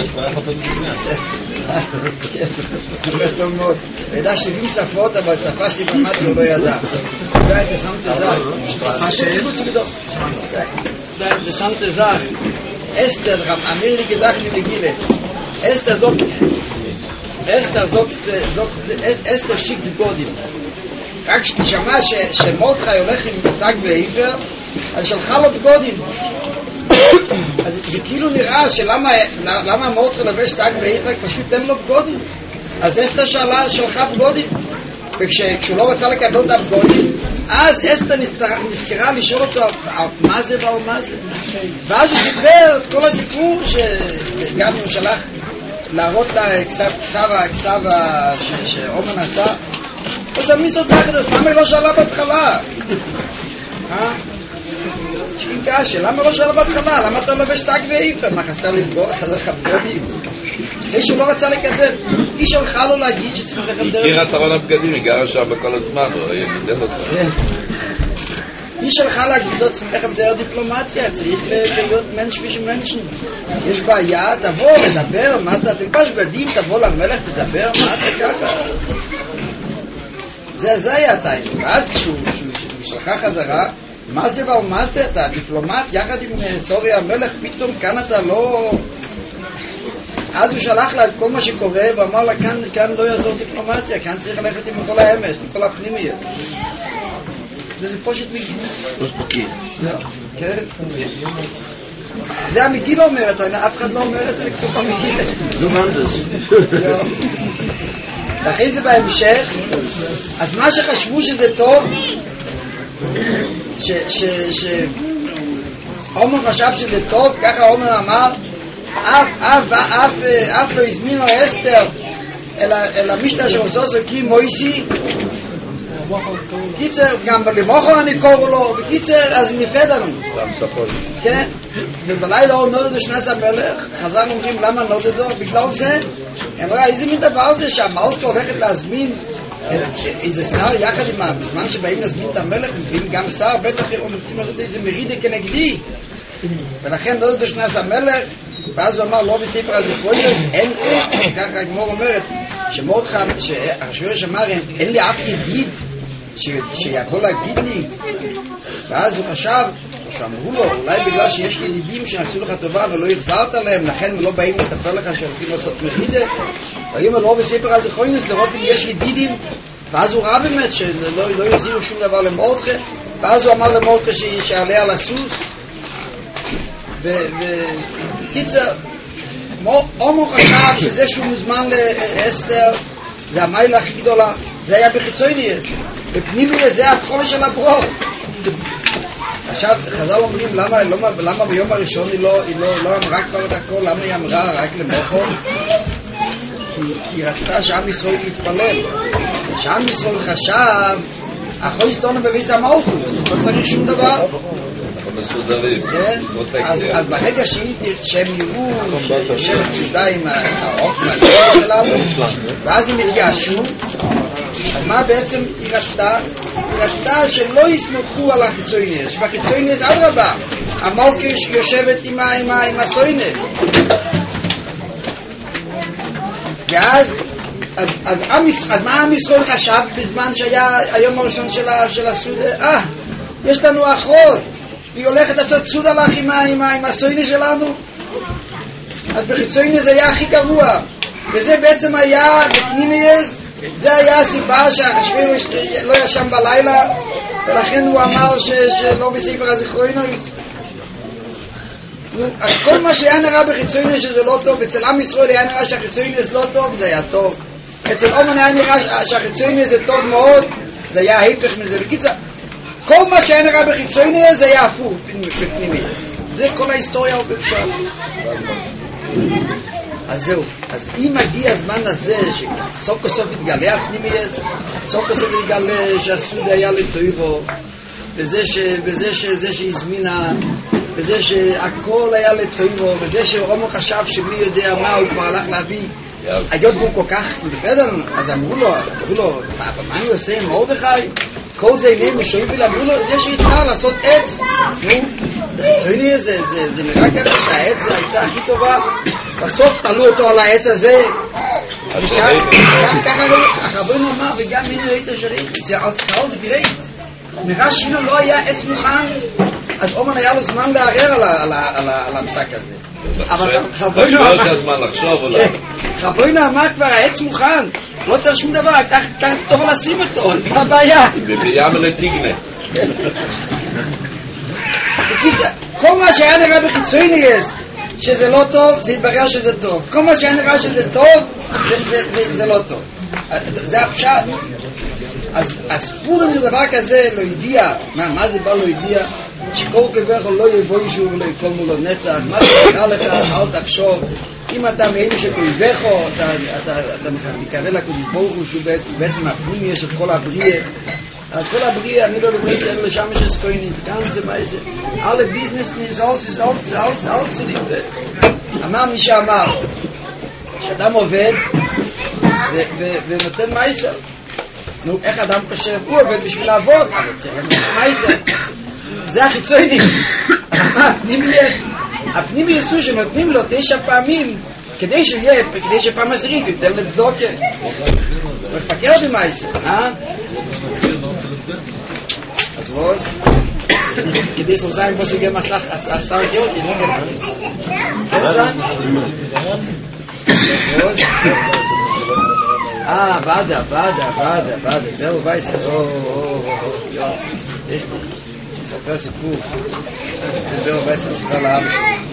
אתה יודע שבעים שפות, אבל שפה שלי במט הוא לא ידע. אתה יודע, אתה שמת זר. Interessante Sache. Esther, Amerika gesagt in der Gile. Esther sagt, Esther sagt, sagt, Esther schickt die Godim. רק שתשמע שמרדכי הולך עם שק ועיוור, אז שלחה לו בגודים. אז זה כאילו נראה שלמה מרדכי לבש שק ועיוור, פשוט אין לו בגודים. אז אסתר שאלה, שלחה בגודים. וכשהוא לא רצה לקבל את הבגודים, אז אסתר נזכרה לשאול אותו מה זה ועל מה זה. ואז הוא סיפר את כל הסיפור שגם הוא שלח להראות לה כסבה שאומן עשה. אז המיס רוצה אחת, למה היא לא שאלה בהתחלה? שכים קשה, למה לא שאלה בהתחלה? למה אתה לובש שק ועיוור? מה חסר לך בגודים? אחרי שהוא לא רצה לקדם, היא שלחה לו להגיד שצריך לכם דרך... היא הכירה את ארון הבגדים, היא גרה שם בכל הזמן, הוא היה גידל אותה. היא שלחה להגיד לו, צריך לכם דרך דיפלומטיה, צריך להיות מנש בשביל מנשן. יש בעיה, תבוא, לדבר, מה אתה, תלבש בגדים, תבוא למלך, תדבר, מה אתה ככה? זה היה הטיים. ואז כשהוא שלחה חזרה, מה זה ועל מה זה, אתה דיפלומט, יחד עם סוריה המלך, פתאום כאן אתה לא... אז הוא שלח לה את כל מה שקורה ואמר לה כאן, כאן לא יעזור דיפלומטיה, כאן צריך ללכת עם כל האמס, עם כל הפנימיות. וזה פשוט מגיל. פשוט מגיל. כן. זה המגיל אומרת, אף אחד לא אומר את זה לכתוב המגיל. זו מנדס. ואחרי זה בהמשך, אז מה שחשבו שזה טוב, ש... ש... ש... עומר חשב שזה טוב, ככה עומר אמר, אף, אף, אף, אף לא הזמינו אסתר אל המשנה שעושה סוכי מויסי, קיצר, גם בלמוחו אני קורא לו, בקיצר, אז נפד לנו. כן, ובלילה הוא נודדו שנס המלך, חז"ל אומרים למה נודדו, בגלל זה, הם רואה איזה מין דבר זה שהמלכה הולכת להזמין איזה שר יחד עם, בזמן שבאים להזמין את המלך, מביאים גם שר, בטח הם רוצים לעשות איזה מרידה כנגדי, ולכן נודדו שנס המלך, ואז הוא אמר לא בספר הזיכרונות, אין, ככה הגמור אומרת, שמורדכי, שאחשוורוש אמר, אין לי אף ידיד שיכול להגיד לי, ואז הוא חשב, שאמרו לו, אולי בגלל שיש לי ידידים שעשו לך טובה ולא החזרת להם, לכן לא באים לספר לך שהולכים לעשות מרידה, והיום לא בספר הזיכרונות לראות אם יש ידידים, ואז הוא ראה באמת שלא לא יחזירו שום דבר למורדכי, ואז הוא אמר למורדכי שיעלה על הסוס, וקיצר, עומר חשב שזה שהוא מוזמן לאסתר זה המיילה הכי גדולה, זה היה בחיצוניאס, בפנימי זה התחולה של הברוך. עכשיו חז"ל אומרים למה, למה, למה ביום הראשון היא לא, היא לא, לא אמרה כבר את הכל, למה היא אמרה רק למוחו? כי היא רצתה שעם ישראל יתפלל, שעם ישראל חשב אחוי סטונה בביס המלכוס, לא צריך שום דבר. אז ברגע שהם יראו ששבט סעודה עם האופן שלנו, ואז הם התייאשו, אז מה בעצם היא רצתה? היא רצתה שלא יסמכו על החיצוניאס, שבחיצוניאס אדרבה, המלכה יושבת עם הסוינה. ואז אז, אז, אז מה עם ישראל חשב בזמן שהיה היום הראשון של הסעודה? אה, יש לנו אחות, היא הולכת לעשות סעודה לך עם, עם, עם הסוינה שלנו. אז בחיצוני זה היה הכי גרוע, וזה בעצם היה בפנימייס, זה היה הסיבה שאחשוורוש לא ישן בלילה, ולכן הוא אמר ש, שלא בספר הזיכרונות. כל מה שהיה נראה בחיצוני שזה לא טוב, אצל עם ישראל היה נראה שהחיצוני זה לא טוב, זה היה טוב. אצל אומן היה נראה שהחיצוני זה טוב מאוד, זה היה ההיפך מזה. בקיצר, כל מה שהיה נראה בחיצוני זה היה הפוך בפנימי. זה כל ההיסטוריה הוא בפשט. אז זהו, אז אם מגיע הזמן הזה שסוף כסוף יתגלה הפנימייס, סוף כסוף יתגלה שהסוד היה לטויבו, וזה שזה שהזמינה, וזה שהכל היה לטויבו, וזה שעומר חשב שמי יודע מה הוא כבר הלך להביא, היות בו כל כך נפרד, אז אמרו לו, אמרו לו, מה אני עושה עם מרדכי? כל זה אינם משועים ולה, אמרו לו, יש יצר לעשות עץ. נו, זה נראה ככה שהעץ זה העצה הכי טובה, בסוף תלו אותו על העץ הזה. ככה הרבנו אמר, וגם מיני העץ השריך, זה על צחל זה בירית. נראה שאילו לא היה עץ מוכן, אז אומן היה לו זמן לערער על המשק הזה. אבל חבוינו אמר כבר העץ מוכן, לא צריך שום דבר, אתה טוב לשים אותו, מה הבעיה? בביאם לתיגנה. כל מה שהיה נראה בחיצוניאס שזה לא טוב, זה יתברר שזה טוב. כל מה שהיה נראה שזה טוב, זה לא טוב. זה הפשט. אז פורים זה דבר כזה לא ידיע. מה זה בא לא ידיע? שכל כברך לא יבוא ישוב ולא יקול מולו נצח. מה שקרה לך, אל תחשוב. אם אתה מאלו שכויבכו, אתה מקווה לקודש ברוך הוא שהוא בעצם הפנימי יש את כל הבריאה. על כל הבריאה, אני לא לבריאה צער לשם יש סקוינית, כאן זה מה זה. alle ביזנס ניזולת, זולת, זולת, זולת, זולת. אמר מי שאמר, שאדם עובד ונותן מייסר. נו, איך אדם חושב? הוא עובד בשביל לעבוד, אבל צריך לתת מייסר. זה החיצוני. הפנימי יסו שנותנים לו תשע פעמים, כדי שיהיה, כדי שפעם עשירית, יותר לצדוקה. הוא מפקר במייסר, אה? אז רוס, כדי סוזיים בו סוגי מסך, עשר גיאות, כן זן? Ah, Wada, Wada, Wada, Wada, der weiß, oh, oh, oh, ja, richtig. Ich sag das סיפור. der weiß, was ich da habe.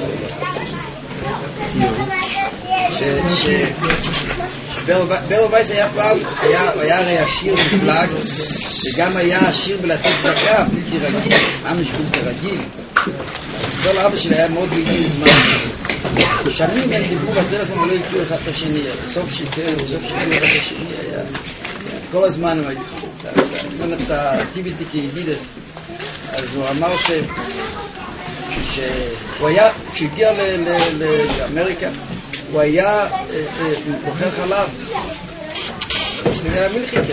ש... בר וייס היה פעם, היה הרי עשיר מפלג, וגם היה עשיר בלתת צדקה, בלתי רגיל, ממש בלתי רגיל. אז כל אבא שלי היה מאוד בלתי זמן. שנים הם דיברו בטלפון ולא הכירו אחד את השני, בסוף שיקרו, בסוף שיקרו אחד את השני, היה... כל הזמן הם היו, זה נפסה טיביסטי כידידס. אז הוא אמר ש... שהוא היה, כשהגיע לאמריקה, הוא היה בוחר חלב, שזה היה מלחיקה,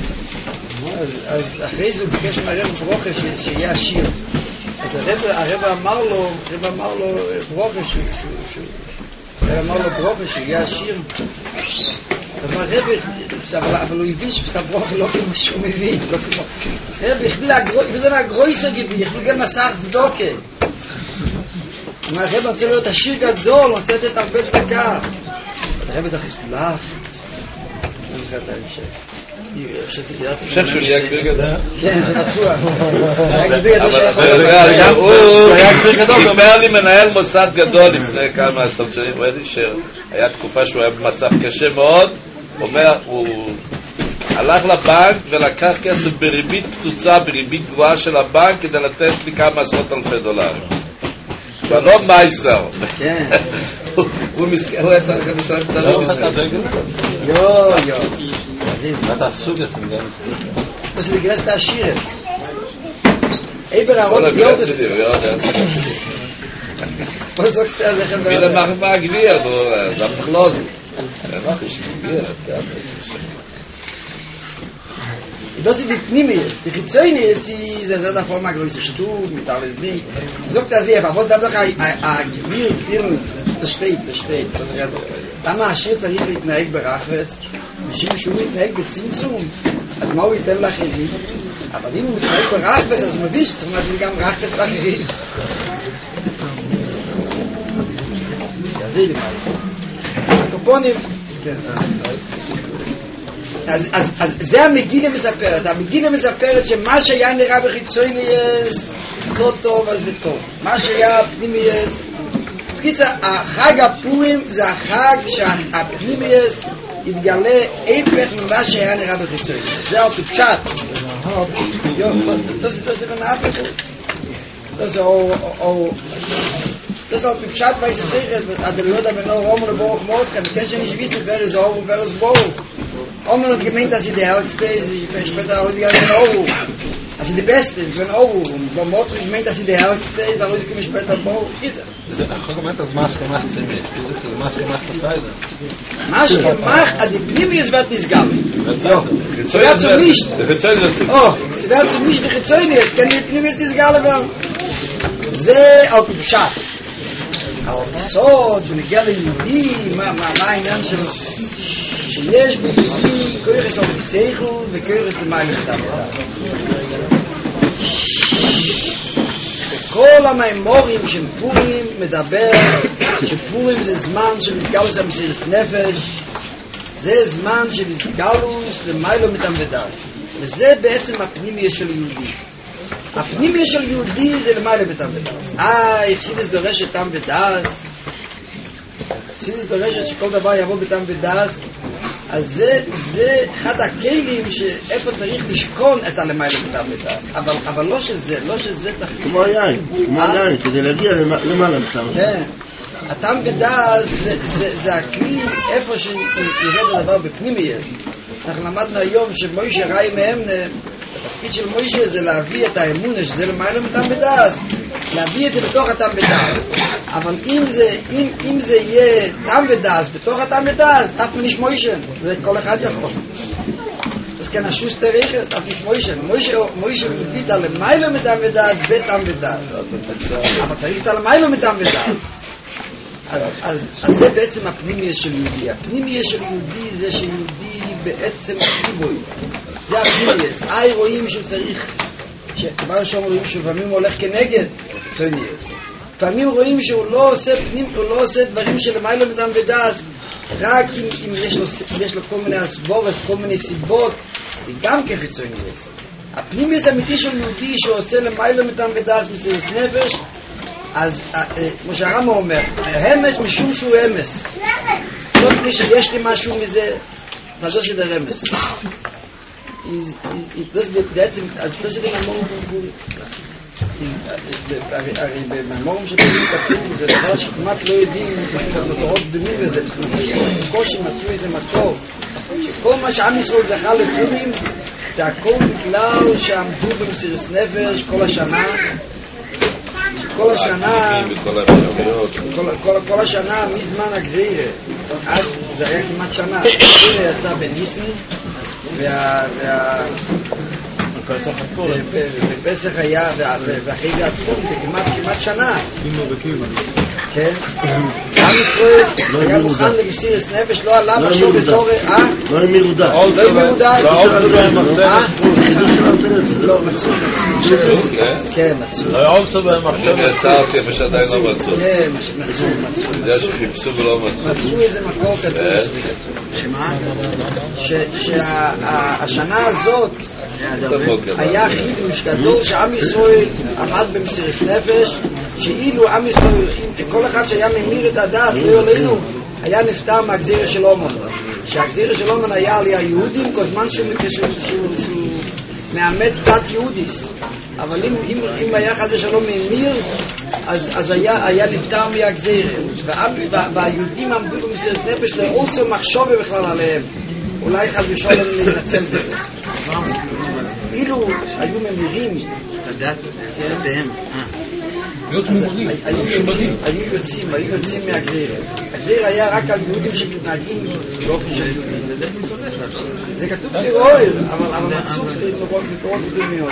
אז אחרי זה הוא ביקש מהרב ברוכה שיהיה עשיר. אז הרב אמר לו, הרב אמר לו ברוכה, הרב אמר לו ברוכה שיהיה עשיר. אבל הרב, אבל הוא הבין שבסך ברוכה לא כמו שהוא מבין, לא כמו... הרב החליט, וזה מהגרויסר גיבי, החליט גם מסך צדוקה. הרב רוצה להיות עשיר גדול, רוצה לתת הרבה צדקה. הרב זה חסולף. אני זוכר את ההמשך. אני חושב שהוא נהיה גביר גדול. כן, זה בטוח. היה גביר גדול שהיה הוא סיפר לי מנהל מוסד גדול לפני כמה עשרות שנים, הוא היה שהיה תקופה שהוא היה במצב קשה מאוד, הוא אומר, הוא הלך לבנק ולקח כסף בריבית פצוצה, בריבית גבוהה של הבנק, כדי לתת לי כמה עשרות אלפי דולרים. ולא מייסר. כן. הוא מסכן, הוא יצא לכם לשלם את הלא מסכן. יו, יו. אתה סוג עשם גם מסכן. זה לגרס את השירס. איבר הרון לא נביא לצדי, הוא יורד לעצמי. פה זוגסתי על זה לכם מי למח מה הגביר, זה הפסח לא זה. למח יש גביר, Das ist die Pnimie. Die Chizoine ist, זה זה דווקא מה גרויסה שטות, מתאר לזדים. זוגת הזה, אבל זה דווקא הגביר, פירם, תשתית, תשתית. למה השיר צריך להתנהג ברחרס? בשביל שהוא מתנהג בצמצום, אז מה הוא ייתן לאחרים? אבל אם הוא מתנהג ברחרס, אז הוא מבין שצריך להביא גם רחרס לאחרים. זה למעשה. הקופונים, כן, אז, אז, אז זה המגילה מספרת. המגילה מספרת שמה שהיה נראה בחיצוניאס לא טוב, אז זה טוב. מה שהיה פנימייס, בקיצה, החג הפורים זה החג שהפנימייס יתגלה איפך ממה שהיה נראה בחיצוניאס. זה על פשט. זה זה בנאפת. זה או... או... Das hat mit Pschat weiß es sicher, hat der Jüda mit noch Roman und Boruch Mordchen, du kennst ja nicht wissen, wer ist Oru und wer ist Boruch. Roman hat gemeint, dass sie die Ärgste ist, wie ich später ausgegangen in Oru. Also die Beste, ich bin Oru, und bei Mordchen gemeint, dass sie die Ärgste ist, dann ausgegangen später Boruch. Ist er. זה נכון gemeint, dass Masch gemacht sind nicht. Das ist Masch gemacht, das sei das. Masch gemacht, hat die Pnimis wird misgaben. Ja. Sie wird zum Licht. Oh, sie wird zum Licht, die Chizoine, es kann die Pnimis misgaben werden. זה auf dem Pschat. אבל בסוד, שנגיע ליהודי, מה העניין של... שיש ביהודי כוירס על פסייכו וכוירס למעלה מטעמדה. וכל המאמורים של פורים מדבר שפורים זה זמן של הסגלוס המסירת נפש, זה זמן של הסגלוס למעלה מטעמדה. וזה בעצם הפנימיה של יהודי. הפנימיה של יהודי זה למעלה בטעם ודאס. אה, יחסידס דורשת טעם ודאס. יחסידס דורשת שכל דבר יבוא בטעם ודאס. אז זה, זה אחד הכלים שאיפה צריך לשכון את הלמעלה בטעם ודאס. אבל, אבל לא שזה, לא שזה תחליט. כמו היין, כמו היין, כדי להגיע למעלה בטעם ודאס. כן. הטעם ודאס זה, זה, זה הכלי איפה שירד הדבר בפנימיה. אנחנו למדנו היום שמוישה ראי מהם התפקיד של מוישה זה להביא את האמונה שזה למעלה מטעם בדאס, להביא את זה בתוך הטעם בדאס. אבל אם זה, אם, אם זה יהיה טעם בדאס בתוך הטעם בדאס, אף מניש מוישה, זה כל אחד יכול. אז כן, השוסטר איכת, אף מניש מוישה. מוישה, מוישה מביא את הלמעלה מטעם בדאס בטעם בדאס. אבל צריך את הלמעלה מטעם בדאס. אז, אז, אז זה בעצם הפנימיה של יהודי. הפנימיה של יהודי זה שיהודי בעצם חיבוי. זה הפנימייס. איי רואים שהוא צריך, שכבר שם רואים שהוא פעמים הולך כנגד צויניאס. פעמים רואים שהוא לא עושה פנים, הוא לא עושה דברים שלמעלה מטעם ודאס, רק אם, אם יש, לו, יש לו כל מיני הסבורס, כל מיני סיבות, זה גם כחיצוניוס. הפנימיוס האמיתי של יהודי שעושה למיילו מטעם ודעת מסירות נפש, אז כמו שהרמב"ם אומר, המס משום שהוא המס. לא מפני שיש לי משהו מזה, אבל לא שזה רמס. בעצם, אז לא שזה מהמורים בגבורי. הרי במאמרים שתגידים כתוב, זה דבר שכמעט לא יודעים במקורות דומים לזה, בקושי מצאו איזה מקור, שכל מה שעם ישראל זכה לפורים, זה הכל בגלל שעמדו במסירות נפש כל השנה, כל השנה, כל השנה מזמן הגזירה, אז זה היה כמעט שנה, הגזירה יצא בניסן, וה... בפסח היה, ואחרי זה עצום, זה כמעט שנה. כן? עם ישראל היה מוכן למסירות נפש, לא עלה משהו בזור... אה? לא עם מרודה. לא עם מרודה. אה? לא, מצאו, מצאו. כן, מצאו. לא יעובצו בהם עכשיו. הם יצאו כפי שעדיין לא מצאו. כן, מצאו, מצאו. זה שחיפשו ולא מצאו. מצאו איזה מקור כתוב. שמה? שהשנה הזאת היה חידוש גדול שעם ישראל עמד במסירות נפש, שאילו עם ישראל, כל אחד שהיה ממיר את הדעת, לא יולנו, היה נפטר מהגזירה של אומן. שהגזירה של אומן היה על היהודים כל זמן שהוא מאמץ דת יהודיס. אבל אם, אם, אם היה חד ושלום ממיר, אז, אז היה, היה נפטר מהגזירה. והיהודים עמדו במסירות נפש לעושו מחשוב בכלל עליהם. אולי חד ושלום להינצל בזה. אילו היו ממירים לדעת דעתיהם, היו יוצאים, היו יוצאים מהגזירה. הגזירה היה רק על יהודים שמתנהגים באופן של יהודים. זה כתוב כרוער, אבל מצאו מקורות קדומיות.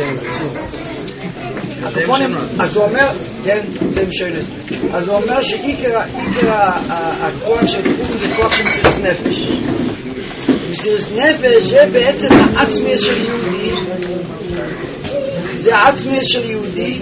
אז הוא אומר, כן, אתם שואלים, אז הוא אומר שעיקר הכוח של יהודים זה כוח של מסירות נפש. מסירות נפש זה בעצם העצמיות של יהודי, זה העצמיות של יהודי,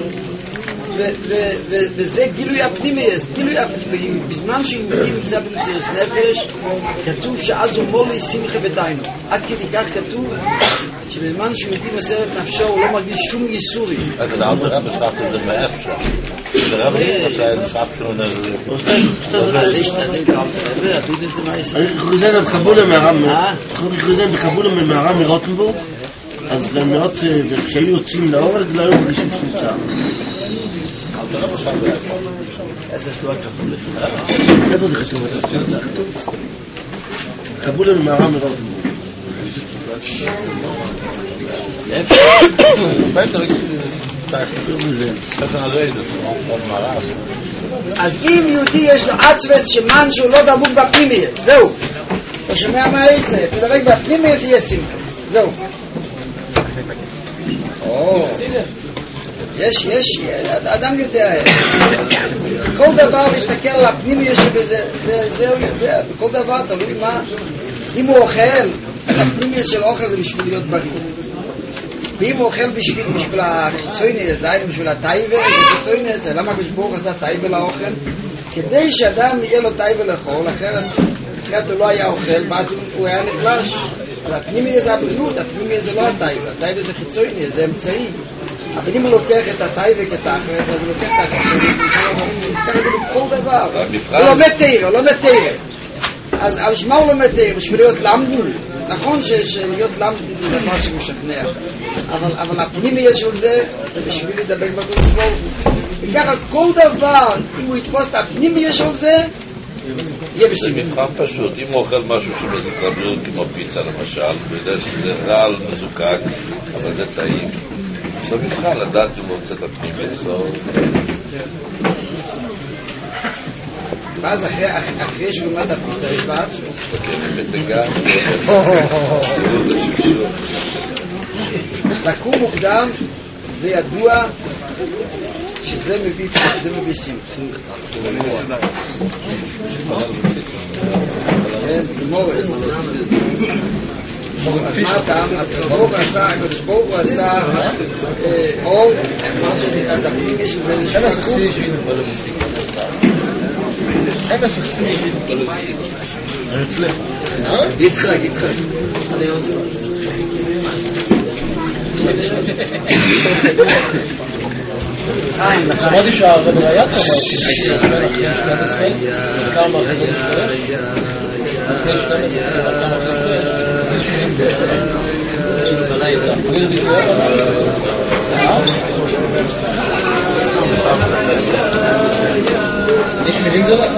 וזה גילוי הפנימייס. גילוי הפנימייס, בזמן שיהודי נמצא במסירות נפש, כתוב שאז הוא מולי שמחה ודיינו. עד כדי כך כתוב שבזמן שיהודי מסר את נפשו הוא לא מרגיש שום ייסורי. אז זה רב רב שחט את זה מאפשר. זה רב רב שחט שלו נזר. אז יש תזה את הרב, התות את זה מהיסר. אני חוזר בחבולה מהרם, אני חוזר בחבולה מהרם מרוטנבורג, אז מאוד, כשהיו יוצאים לאורג, לא היו מרגישים שום צער. איזה סלוע קבולה? איפה זה כתוב? קבולה מהרם מרוטנבורג. איפה? אז אם יהודי יש לו עצבץ שמן שהוא לא דבוק בפנימייס, זהו. אתה שומע מה יצא, תדבק בפנימייס יהיה שמחה. זהו. יש, יש, אדם יודע, כל דבר מסתכל על הפנימייס שבזה, זהו יודע, בכל דבר תלוי מה, אם הוא אוכל, הפנימייס של האוכל זה בשביל להיות בריא. ואם הוא אוכל בשביל, בשביל החיצוינס, דהיינו בשביל הטייבה, זה חיצוינס, למה כשבור עשה טייבה לאוכל? כדי שאדם יהיה לו טייבה לאכול, אחרת, אחרת הוא לא היה אוכל, ואז הוא היה נחלש. הפנימי זה הבריאות, הפנימי זה לא הטייבה, הטייבה זה חיצוינס, זה אמצעי. אבל אם הוא לוקח את הטייבה כתחרס, אז הוא לוקח את החרס, נזכר את זה בכל דבר. הוא לומד תאיר, הוא לומד תאיר. אז מה הוא לומד תאיר? בשביל להיות למדו. נכון שלהיות למד זה דבר שמשכנע, אבל הפנימיות של זה זה בשביל לדבק בקודש ברוך הוא. וככה כל דבר, אם הוא יתפוס את הפנימיות של זה, יהיה בסדר. זה מבחן פשוט, אם הוא אוכל משהו שמזיק לבריאות כמו פיצה למשל, ויודע שזה רעל מזוקק, אבל זה טעים, זה מבחן לדעת אם הוא רוצה את הפנימיות. ואז אחרי שהוא למד הפיצה יש לה עצמי. בתגע. לקום מוקדם זה ידוע שזה מביא זה מביא שמחה. אז מה הטעם? ברוך עשה, הקדוש ברוך הוא עשה אור, אז הפנים יש לזה לשמחו. Ever since we did יצחק, יצחק. שמעתי שהרב היה כמה כמה לפני שתיים עשרה כמה יש מילים זה לא?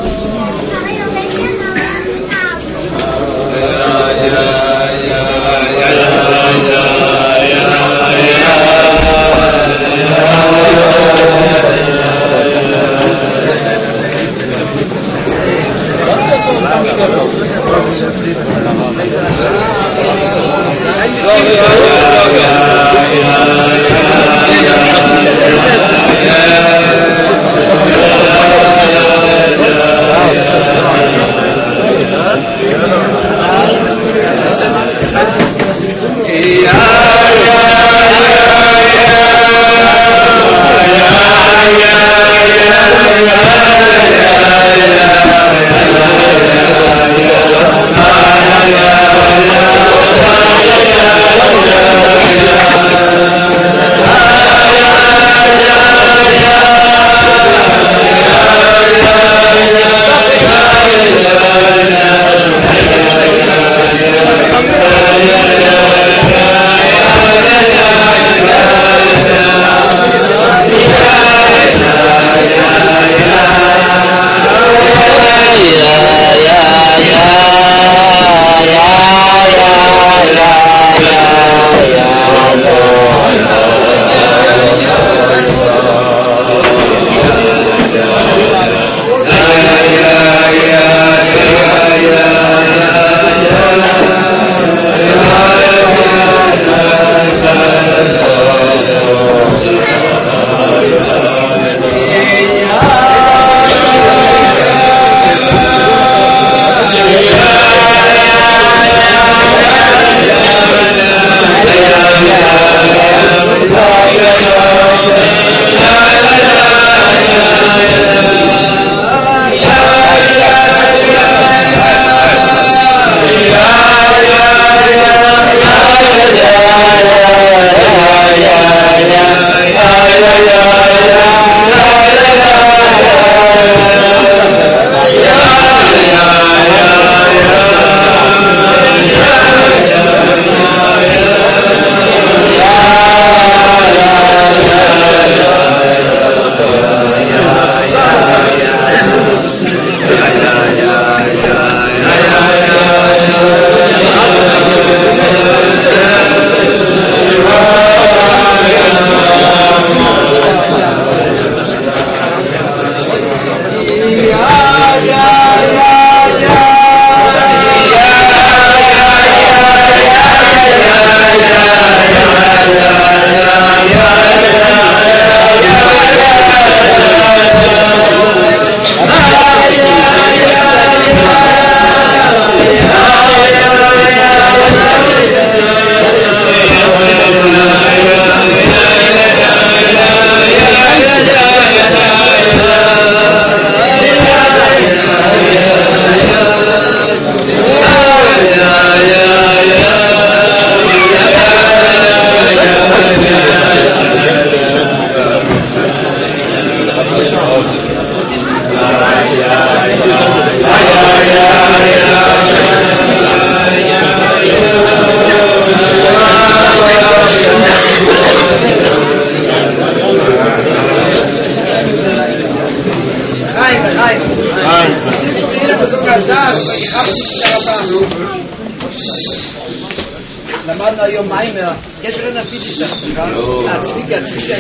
למדנו היום מיימר, יש רנה פידיש לך, אה, צביקה, צביקה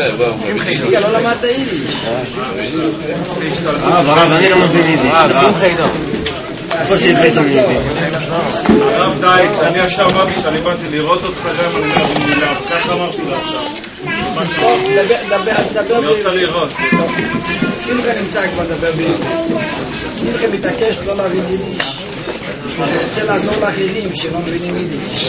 יידיש. צביקה, לא למדת יידיש. אה, ברב, אני לא מבין יידיש. איפה שהבאת מיידיש. הרב דייץ, אני עכשיו אמרתי שאני באתי לראות אותך גם, אני מבין מילה, ככה אמרתי לו עכשיו. דבר אני רוצה לראות. שמחה נמצא כבר לדבר ביידיש. שמחה מתעקש לא להבין יידיש. אני רוצה לעזור לאחרים שלא מבינים יידיש.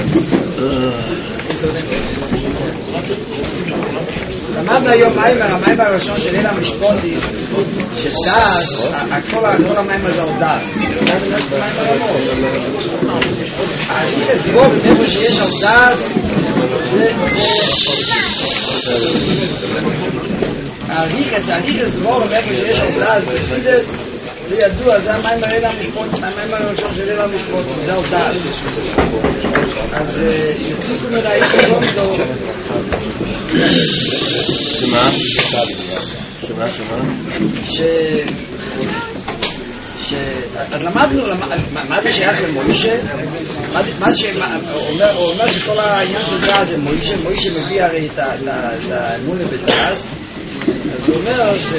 למדנו היום מיימר, המיימר הראשון של ליל המשפוטים, שדס, כל המיימר זה על דס. זה מיימר המור. הריכס דבור במאיפה שיש על דס, זה... הריכס, הריכס דבור במאיפה שיש על דס, בסידס, זה ידוע, זה המיימר ליל המשפוטים, המיימר הראשון של ליל המשפוטים, זה על דס. אז יציקו מדי כלום זו שמה? שמה, שמה? ש... ש... אז למדנו, מה זה שייך למוישה? הוא אומר שכל העניין של זה זה מוישה, מוישה מביא הרי את האמון לבטרס, אז הוא אומר ש...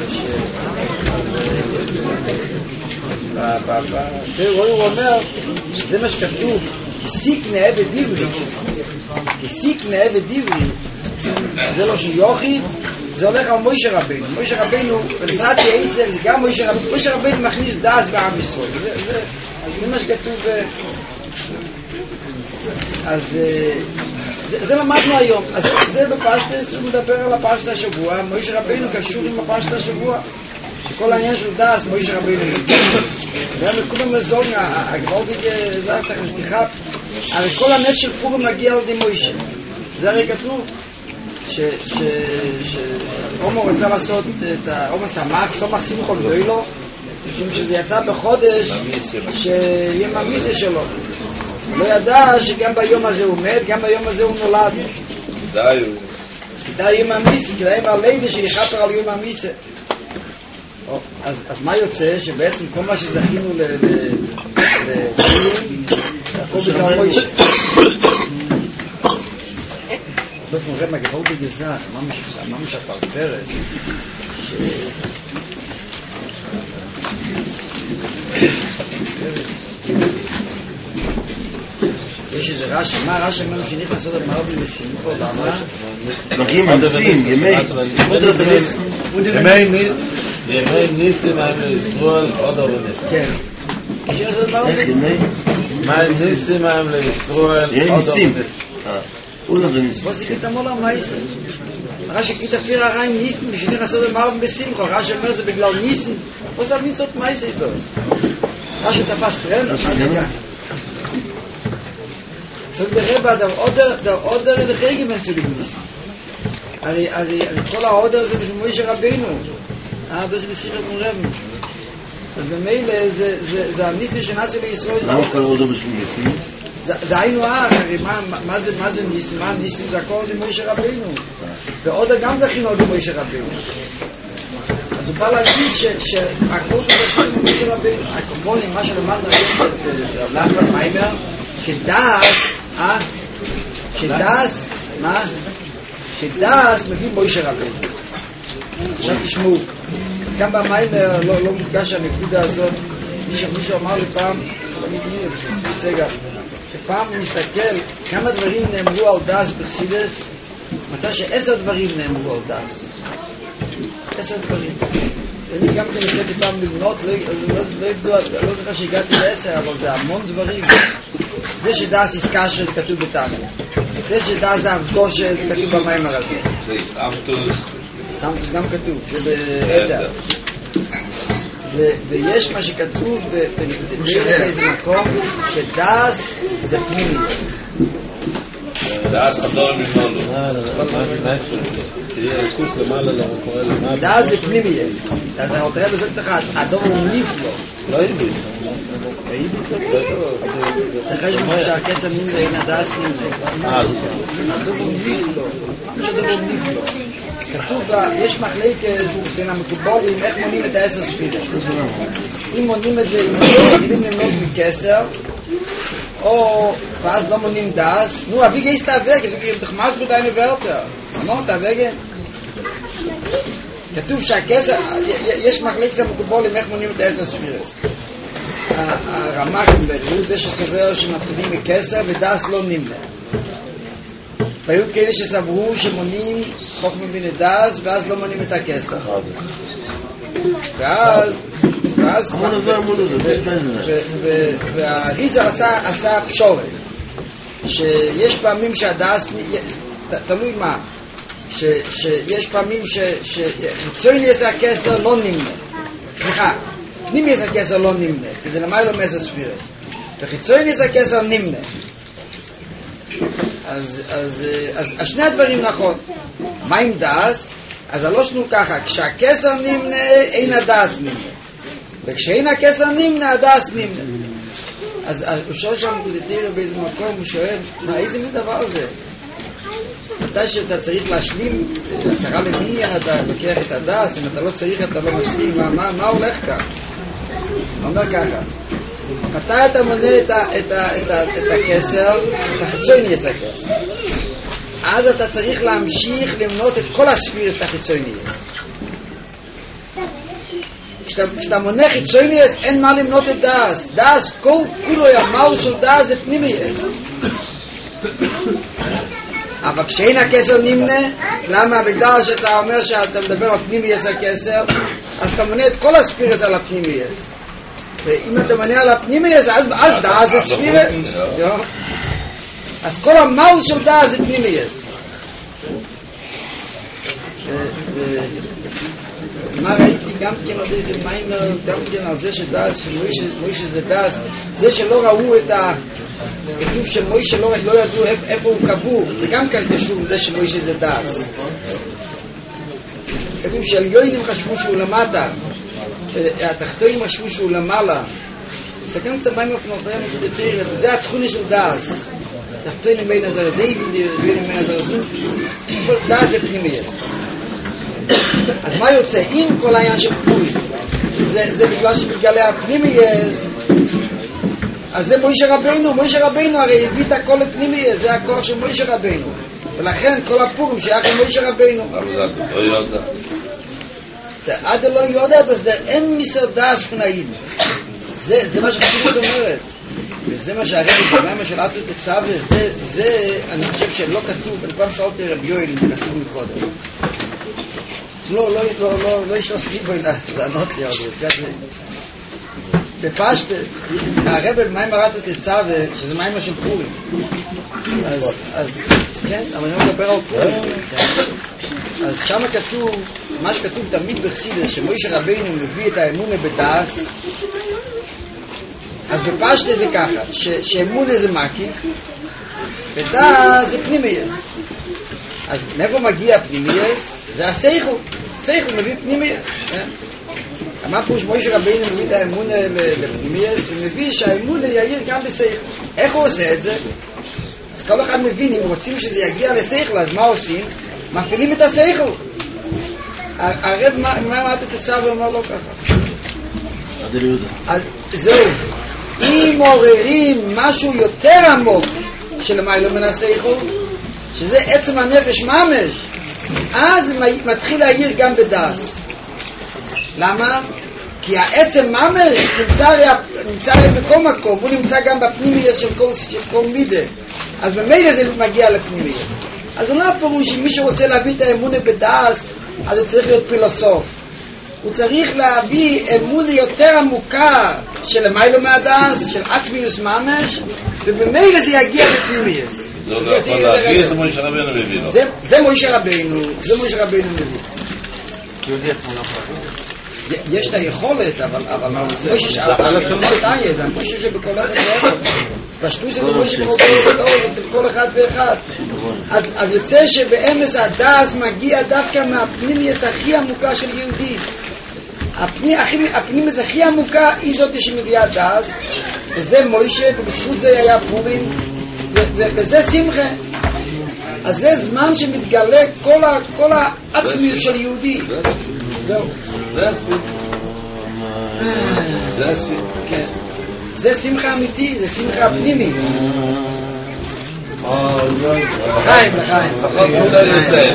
הוא אומר שזה מה שכתוב כסיק נאה בדיברי, כסיק נאה בדיברי, זה לא שיוחי, זה הולך על מוישה רבינו. מוישה רבינו, ולפרט יעיסר, זה גם מוישה רבינו. מוישה רבינו מכניס דס בעם ישראל. זה מה שכתוב. אז זה למדנו היום. אז זה בפשטס, הוא מדבר על הפשטס השבוע. מוישה רבינו קשור עם הפשטס השבוע. שכל העניין של דס, מוישה רבינו. זה מקודם לזוגנה, הגבורגית זה היה צריך משפיחה. הרי כל הנס של פורים מגיע על די מוישה. זה הרי כתוב. שאומו רצה לעשות את האומו סמך, סומך שמחו גדוי לו, משום שזה יצא בחודש שיהיה ממיסה שלו. לא ידע שגם ביום הזה הוא מת, גם ביום הזה הוא נולד. כדאי כדאי יום המיסה, כדאי יום הלידה שיחפר על יום המיסה. אז מה יוצא? שבעצם כל מה שזכינו לפורים, הכל בגלל מוישה. דוק מורה מגבור בגזר, ממש הפרפרס, ש... יש איזה רשע, מה הרשע ממנו שנכנס עוד המרבים בסימפו, למה? מגיעים ניסים, ימי, ימי ניסים הם לישראל עוד הרבה ניסים. כן. איך ימי? מה ניסים הם לישראל ימי עוד הרבה ניסים. ניסים. בוא סיכית המולה מה יסר? רשע כית אפיר הרעים ניסים, ושנכנס לעשות המרבים בסימפו, רשע אומר זה בגלל ניסים, בוא סביב זאת מה יסר איתוס? רשע תפס טרנר, מה זה כאן? Sagt der Rebbe, der Oder, der Oder in der Regiment zu genießen. Ari, ari, כל העודר זה בשביל מוישה רבינו. אה, זה זה סיכת מורבן. אז במילא זה הניסים שנעשו לישראל. למה כל העודר בשביל ניסים? זה היינו אח, הרי מה זה ניסים? מה ניסים? זה הכל עם מוישה רבינו. ועודר גם זכינו עוד עם מוישה רבינו. אז הוא בא להגיד שהכל זה בשביל מוישה רבינו. הקומפונים, מה שלמדנו לאחר מיימר, שדאס, אה? שדאס, מה? שדאס מביא מוישה רבינו. עכשיו תשמעו, גם במיימר לא, לא מודגש הנקודה הזאת. מישהו אמר לי פעם, תמיד ניר, בשביל סגר, שפעם הוא מסתכל כמה דברים נאמרו על דאס בחסידס, מצא שעשר דברים נאמרו על דאס. עשר דברים. אני גם כן ניסיתי פעם לבנות, לא, לא, לא, לא, לא זוכר שהגעתי לעשר, אבל זה המון דברים. זה שדאס איסקשר זה כתוב בתניא. זה שדאס זה אבקושה זה כתוב במיימר הזה. זה סמטוס. סמטוס גם כתוב, זה בעתר. ויש מה שכתוב באיזה מקום, שדאס זה פנימיות. דאס חדור ממנו. דאס זה פנימיות. אתה רוצה לזאת לך, אדום הוא נפלו. לא יביד. זה חשבו שהכסף נמלה אינה דאס נמלה. אדום הוא נפלו. יש אדום הוא נפלו. כתוב, יש מחלקת בין המקובולים, איך מונים את העשר ספירות. אם מונים את זה, אם מונים למנות מכסר, או ואז לא מונים דאס, נו, אבי גייס תאבק, אז הוא תחמאס בו דיינה ורטר. אמור, תאבק? כתוב שהכסר, יש מחלקת המקובולים, איך מונים את העשר ספירות. הרמ"ק הוא זה שסובר שמתחילים מכסר ודאס לא נמלה. והיו כאלה שסברו שמונים חוכמה בן דאס ואז לא מונים את הכסר. ואז ואז... אמונה זה אמונה זה. והריזר עשה פשורת, שיש פעמים שהדס, תלוי מה, שיש פעמים שחיצוניוס הכסר לא נמנה, סליחה, פנימיוס הכסר לא נמנה, כי זה למעלה מזה ספירס, וחיצוניוס הכסר נמנה. אז, אז, אז, אז שני הדברים נכון. מה עם דס? אז הלושנו ככה, כשהכסר נמנה, אין הדס נמנה. וכשאין הכסר נמנה, הדס נמנה. אז הוא שואל שם קודתיר באיזה מקום, הוא שואל, מה, איזה מין דבר זה? מתי שאתה צריך להשלים עשרה למיניה, אתה לוקח את הדס, אם אתה לא צריך, אתה לא משלים, מה, מה, מה הולך כאן? הוא אומר ככה, מתי אתה מונה את, ה, את, ה, את, ה, את הכסר, את החיצוניוס הכסר. אז אתה צריך להמשיך למנות את כל הספירס את החיצוניוס. כשאתה, כשאתה מונה חיצוניוס, אין מה למנות את דס. דס, כל כולו ימאו של דס זה פנימיוס. אבל כשאין הכסר נמנה, למה? בגלל שאתה אומר שאתה מדבר על פנימיוס הכסר, אז אתה מונה את כל הספירס על הפנימיוס. ואם אתה מנה על הפנימיוס, אז, אז דס זה ספירס. אז כל המאוס של דס זה פנימיוס. מה ראיתי גם כן עוד איזה מיימר, גם כן על זה שדס, שמוישה זה דס, זה שלא ראו את ה... כתוב שמוישה לא ידעו איפה הוא קבור, זה גם כאן קשור לזה שמוישה זה דס. כתוב שעליונים חשבו שהוא למטה, התחתונים חשבו שהוא למעלה. זה כאן קצת מיימר פנותרים ודתיר, זה התכונה של דס. תחתונים בין הזרזים, בין הזרזים, כל דס זה פנימי. אז מה יוצא? אם כל העניין של פוי זה, זה בגלל שמתגלה הפנימייס, אז זה מוישה רבינו. מוישה רבינו הרי הביא את הכל לפנימייס, זה הכוח של מוישה רבינו, ולכן כל הפורים שייך למוישה רבינו. אבל זה לא יודע עד לא יודע, אז זה אין מסרדס פנאים. זה, זה מה שחשיבות אומרת, וזה מה שהרבי במה של עטות תצווה, זה, זה אני חושב שלא כתוב, אני פעם שאלתי רבי יואל אם זה כתוב מקודם. לא, לא, לא, לא, לא יש לו סביבו לענות לי על זה. בפשט, הרבי במה עטות תצווה, שזה מים של פורים. אז, אז, כן, אבל אני לא מדבר על פורים. אז שם כתוב, מה שכתוב תמיד בחסידות, שמוישה רבינו מביא את האמונה בדס, אז בפשט זה ככה, שאמונה זה מקיף, ודס זה פנימייס. אז מאיפה מגיע פנימייס? זה הסייכו. סייכו מביא פנימייס. מה פירוש מוישה רבינו מביא את האמונה לפנימייס? הוא מביא שהאמונה יאיר גם בסייכו. איך הוא עושה את זה? אז כל אחד מבין, אם רוצים שזה יגיע לסייכו, אז מה עושים? מפעילים את הסייכו. הרב מה אמרת את הצעה ואומר לו ככה? אז זהו, אם עוררים משהו יותר עמוק שלמיילו מן הסייכו, שזה עצם הנפש ממש, אז מתחיל להעיר גם בדס. למה? כי העצם ממש נמצא, נמצא בכל מקום, הוא נמצא גם בפנימיות של כל, של כל מידה, אז במילא זה מגיע לפנימיות. אז זה לא הפירוש אם מישהו רוצה להביא את האמונה בדס, אז הוא צריך להיות פילוסוף. הוא צריך להביא אמונה יותר עמוקה של המיילו מהדס, של עצמיוס ממש, ובמילא זה יגיע לפנימיות. זה לא יכול להביא, זה מוישה רבינו מביא לו. זה מוישה רבינו, זה מוישה רבינו מביא. יהודי עצמו לא יכול להביא. יש את היכולת, אבל מוישה שבכל זה מוישה שבכל אחד ואחד. פשטו זה מוישה בכל אחד ואחד. אז יוצא שבאמס הדס מגיע דווקא מהפנימיות הכי עמוקה של יהודי. הפנימיות הכי עמוקה היא זאת שמביאה דס, וזה מוישה, ובזכות זה היה פורים, וזה שמחה. אז זה זמן שמתגלה כל העצמיות של יהודי. זהו. זה הסיום. זה הסיום. כן. זה שמחה אמיתי, זה שמחה פנימית. לחיים, לחיים. רוצה לסיים.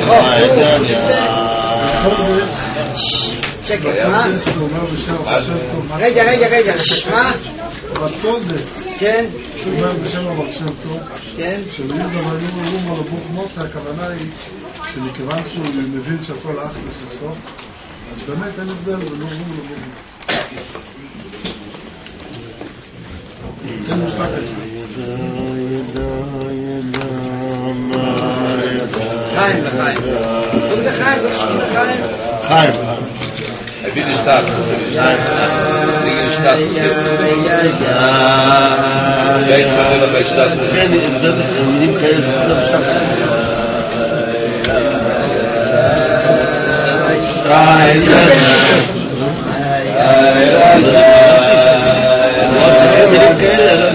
שקט, מה? רגע, רגע, רגע, מה? בטוזס. כן. הוא אומר בשם אבל שם טוב. כן. שביהודה והיו אומרים על הבוך מות, הכוונה היא שמכיוון שהוא מבין שהכל אחלה לסוף, אז באמת אין הבדל, ולא הוא, לא הוא. אין מושג הזה. חיים לחיים. זאת לחיים, זאת שכין לחיים. חיים. Ich bin nicht stark. Ich bin nicht stark. Ich bin nicht stark. Ich bin nicht stark. כן, מילים כאלה זה לא בשטח. מילים כאלה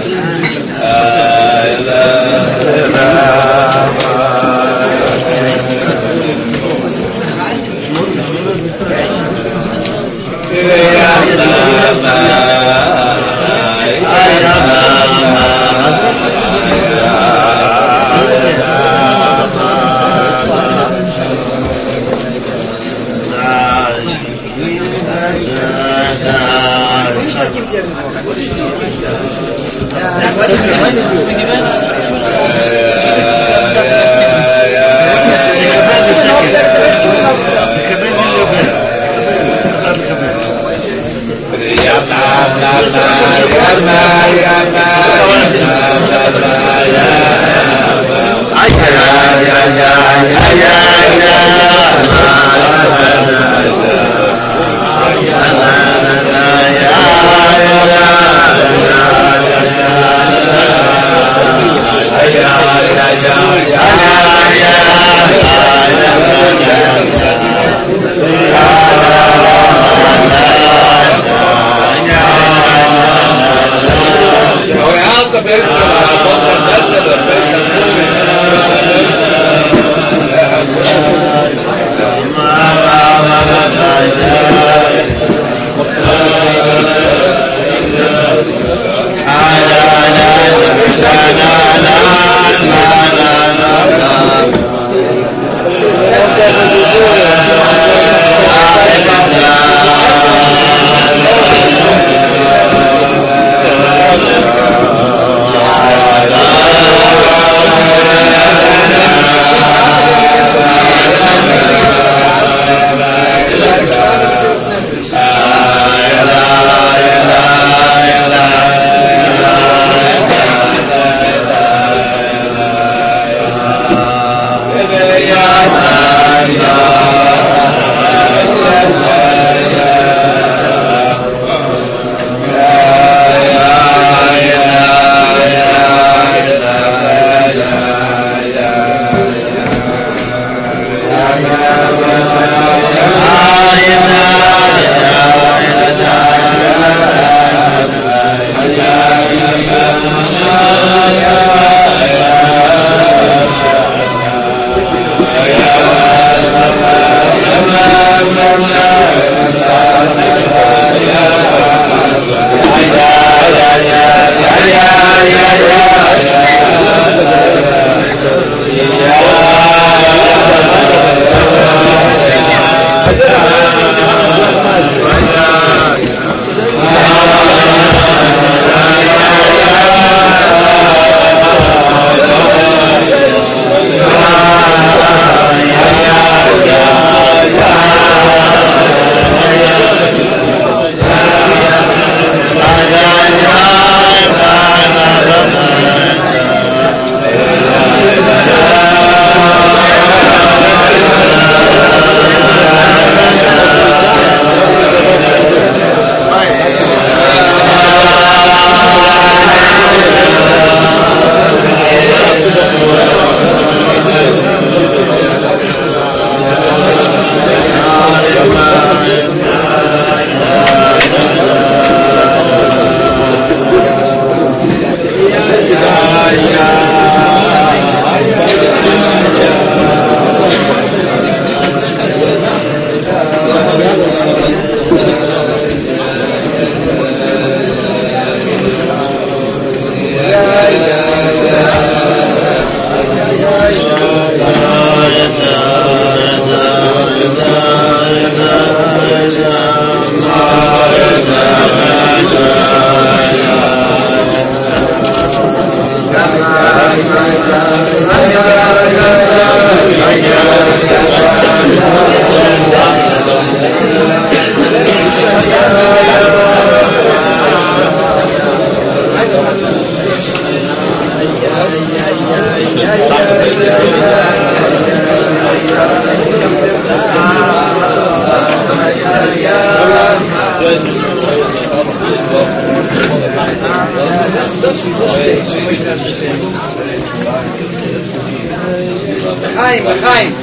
Chaim, Chaim.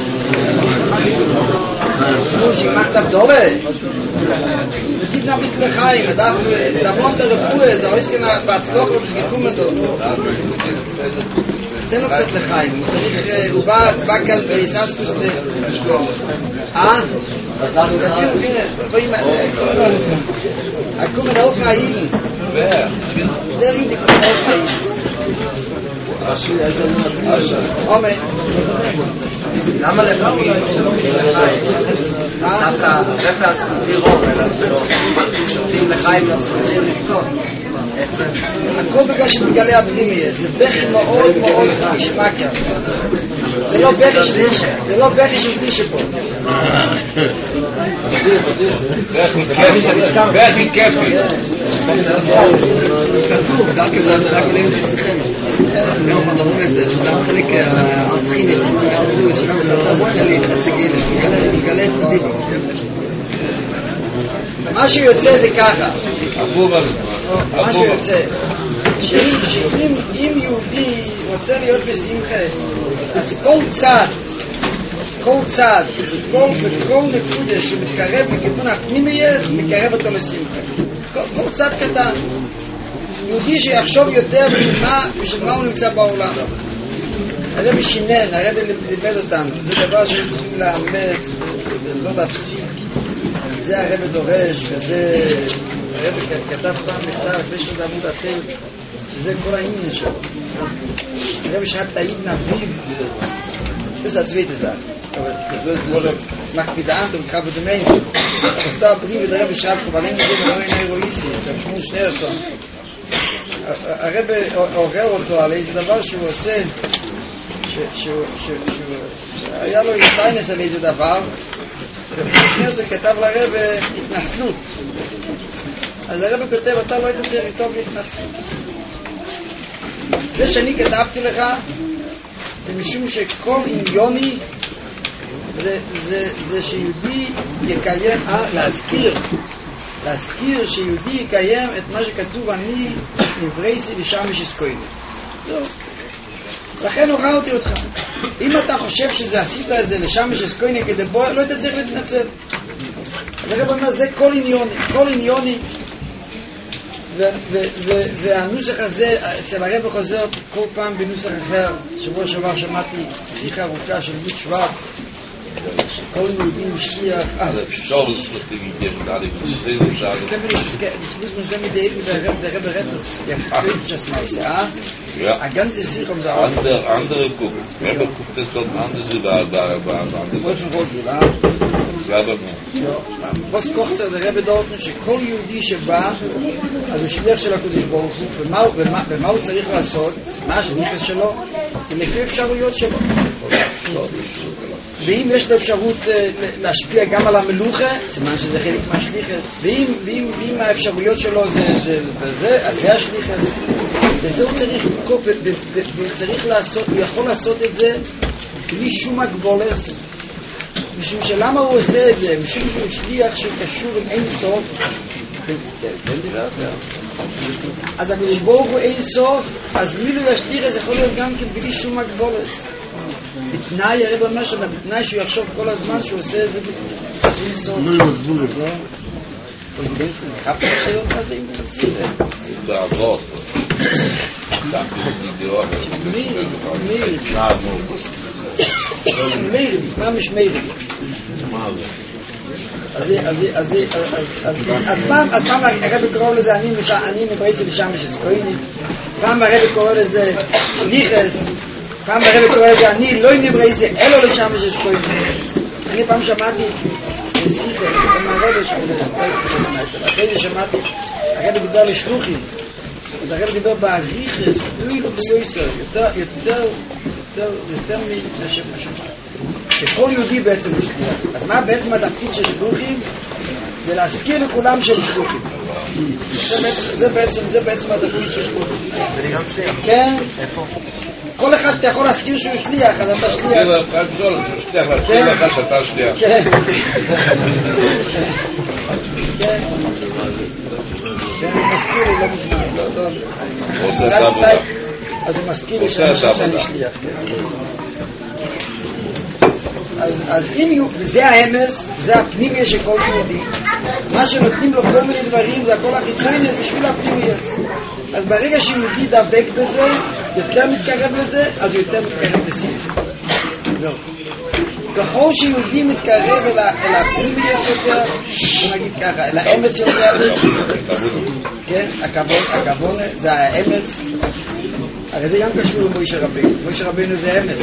Nu, ich mach das dolle. Es gibt noch ein bisschen Chaim, man darf, da wohnt der Refuhe, so ausgemacht, bei Zloch, ob es gekommen dort. תן לו קצת לחיים, הוא צריך, הוא בא כאן ביססקוס ל... אה? אפילו, הנה, רואים, הקום מנהוף מהאידן. זה רידי קום מנהוף מהאידן. עומד. למה לפעמים שלא משנה לחיים? דווקא דווקא לפי רוב, שותים לחיים לספרים לפתות. הכל בגלל שמתגלה הפנימי, זה בכי מאוד מאוד נשמע כאן. זה לא בכי שלישה, זה לא בכי שלישה פה. בכי כיפי. כתוב, רק כדי לשיחם. גם מדברים את זה, שגם חלק הצחיני, גם רצוי, שגם סרטה חלק, חציגיל, מתגלה את פנימי. מה שיוצא זה ככה. מה שיוצא, שאם יהודי רוצה להיות בשמחה, אז כל צד, כל צד, וכל נקודה שמתקרב לכיוון הפנימייס, מקרב אותו לשמחה. כל צד קטן. יהודי שיחשוב יותר בשביל מה הוא נמצא בעולם. הרבי שינן, הרבי לימד אותנו, זה דבר שצריכים לאמץ ולא להפסיק. זה הרבי דורש, וזה הרבי כתב פעם מכתב לפני שהוא עמוד עצל, שזה כל העניין שלו. הרבי schreibt da hinten am Brief, das ist der zweite Sache, aber das macht wieder an, und kann du meinst, das da Brief, der Rebbe schreibt, aber wenn wir nur in Eroisi, das ist schon schnell so. הרבי עורר אותו על איזה דבר שהוא עושה, שהיה לו איסטיינס על איזה דבר, לפני זה כתב לרב התנצלות. אז הרב כותב, אתה לא היית צריך לכתוב להתנצלות. זה שאני כתבתי לך, זה משום שכל עניוני זה שיהודי יקיים, להזכיר, להזכיר שיהודי יקיים את מה שכתוב, אני נברייסי ושמש אסקויני. טוב. לכן הוראתי אותך. אם אתה חושב שזה עשית את זה לשמש אסקויני כדי בוא, לא היית צריך להתנצל. אז הרב אומר, זה כל עניוני, כל עניוני. והנוסח הזה, אצל הרב חוזר כל פעם בנוסח אחר. שבוע שעבר שמעתי שיחה ארוכה של רות שוורץ, שכל יהודים שליח... אה, זה שורס לכתיבים גרם, das muss man sehen mit der Eben der Rebbe Rettus. Der König das meiste, ah? Ja. Ein ganzes Sich um so auch. Andere, andere gucken. Rebbe guckt es dort anders über andere. Wolfen Rotl, ah? Selber Ja. Was kocht der Rebbe dort? שכל יהודי שבא, אז הוא שליח של הקדוש ברוך הוא, ומה הוא צריך לעשות? מה השליחס שלו? זה לפי אפשרויות שלו. ואם יש לו אפשרות להשפיע גם על המלוכה, סימן שזה חלק מהשליחס. ואם האפשרויות שלו זה זה, אז זה השליחס. וזה הוא צריך לקרוא, והוא צריך לעשות, הוא יכול לעשות את זה בלי שום הגבולס. משום שלמה הוא עושה את זה? משום שהוא שליח שקשור עם אין סוף. אז הקדוש ברוך הוא אין סוף, אז מילוי השליחס יכול להיות גם כן בלי שום הגבולס. בתנאי, הרב אומר שם, בתנאי שהוא יחשוב כל הזמן שהוא עושה את זה בלי סוף. לא עם הגבולת, לא? אז בנסטן, חפת השאלות הזה אם אתה מציע? זה בעבוד. מיר, מיר. מיר, מה מש מיר? מה זה? אז פעם הרב קורא לזה אני מברייצה בשמש אסקויני, פעם הרב קורא לזה שליחס, פעם הרב קורא לזה אני לא נברייצה אלו לשמש אסקויני. אני פעם שמעתי בשיחה, אחרי זה שמעתי הרב דיבר לשלוחי, אז הרב דיבר בעריכס, אוי לא ביוסר, יותר יותר משמע שכל יהודי בעצם הוא שליח. אז מה בעצם התפקיד של שלוחים? זה להזכיר לכולם שהם שלוחים. זה בעצם זה בעצם התפקיד של שלוחים. זה נראה שליח. כן. איפה? כל אחד שאתה יכול להזכיר שהוא שליח, אז אתה שליח. אתה שואל, שהוא שליח, להזכיר לך שאתה שליח. כן. כן. כן, הוא מזכיר לי לא מזמן, לא, לא. עושה את העבודה. אז הוא מזכיר לי עושה את העבודה. שאני שליח. אז, אז אם יהיו, וזה האמס, זה הפנימיה של כל יהודי, מה שנותנים לו כל מיני דברים, זה הכל החיצוני, בשביל הפנימיה. אז ברגע שיהודי דבק בזה, יותר מתקרב לזה, אז הוא יותר מתקרב לשמחה. לא. ככל שיהודי מתקרב אל הפנימיה יותר, נגיד ככה, אל האמס יותר, כן, הכבוד, זה האמס, הרי זה גם קשור עם מוישה רבינו, מוישה רבינו זה אמס.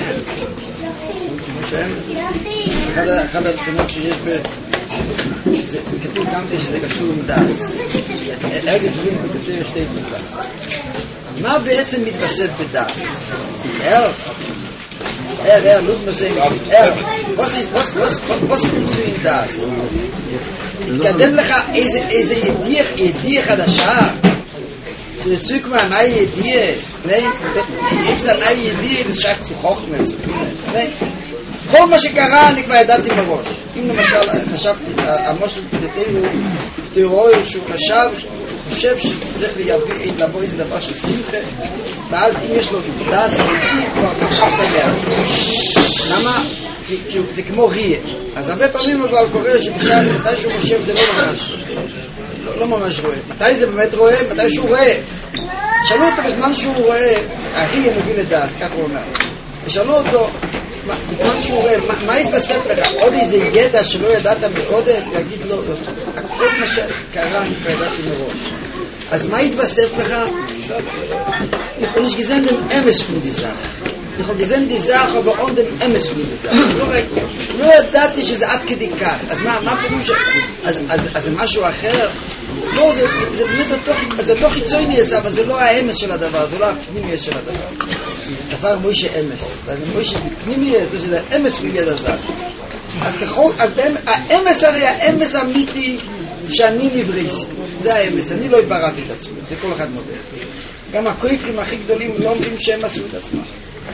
אחד התכונות שיש ב... זה כתוב גם שזה קשור עם דאס. ארגת זורים כתוב שתי תופעה. מה בעצם מתווסף בדאס? ארס? אר, אר, לוד מסיים. אר, בוס פרוצו עם דאס. תתקדם לך איזה ידיעה חדשה. שזה צוי כמו הנאי ידיעה. אם זה הנאי ידיעה, זה שייך צו חוכמה. כל מה שקרה אני כבר ידעתי בראש. אם למשל חשבתי, המושל פדטרו, פדטרו שהוא חשב, הוא חושב שצריך לבוא איזה דבר של שמחה, ואז אם יש לו דס, הוא עכשיו סגר. למה? כי זה כמו ריה. אז הרבה פעמים אבל קורה שבשביל מתי שהוא חושב זה לא ממש, לא ממש רואה. מתי זה באמת רואה? מתי שהוא רואה. שאלו אותו בזמן שהוא רואה, הריה מבין את דס, כך הוא אומר. ושאלו אותו, בזמן שהוא רואה, מה התווסף לך? עוד איזה ידע שלא ידעת מקודם? להגיד לו, הכל מה שקרה אני כבר ידעתי מראש. אז מה התווסף לך? יכול nicht gesehen dem Emes von die Sache. Ich habe gesehen die Sache, aber auch dem Emes von die Sache. לא ראיתי, לא ידעתי שזה עד כדי כך. אז מה פירוש? אז זה משהו אחר? לא, זה באמת אותו חיצוני, אבל זה לא האמס של הדבר, זה לא הפנימי של הדבר. דבר מוישה אמס. מוישה פנימי זה האמס הוא ידע זר. אז ככל, האמס הרי האמס אמיתי שאני נבריסי. זה האמס, אני לא התבראתי את עצמי, זה כל אחד מודה. גם הכויפרים הכי גדולים לא אומרים שהם עשו את עצמם.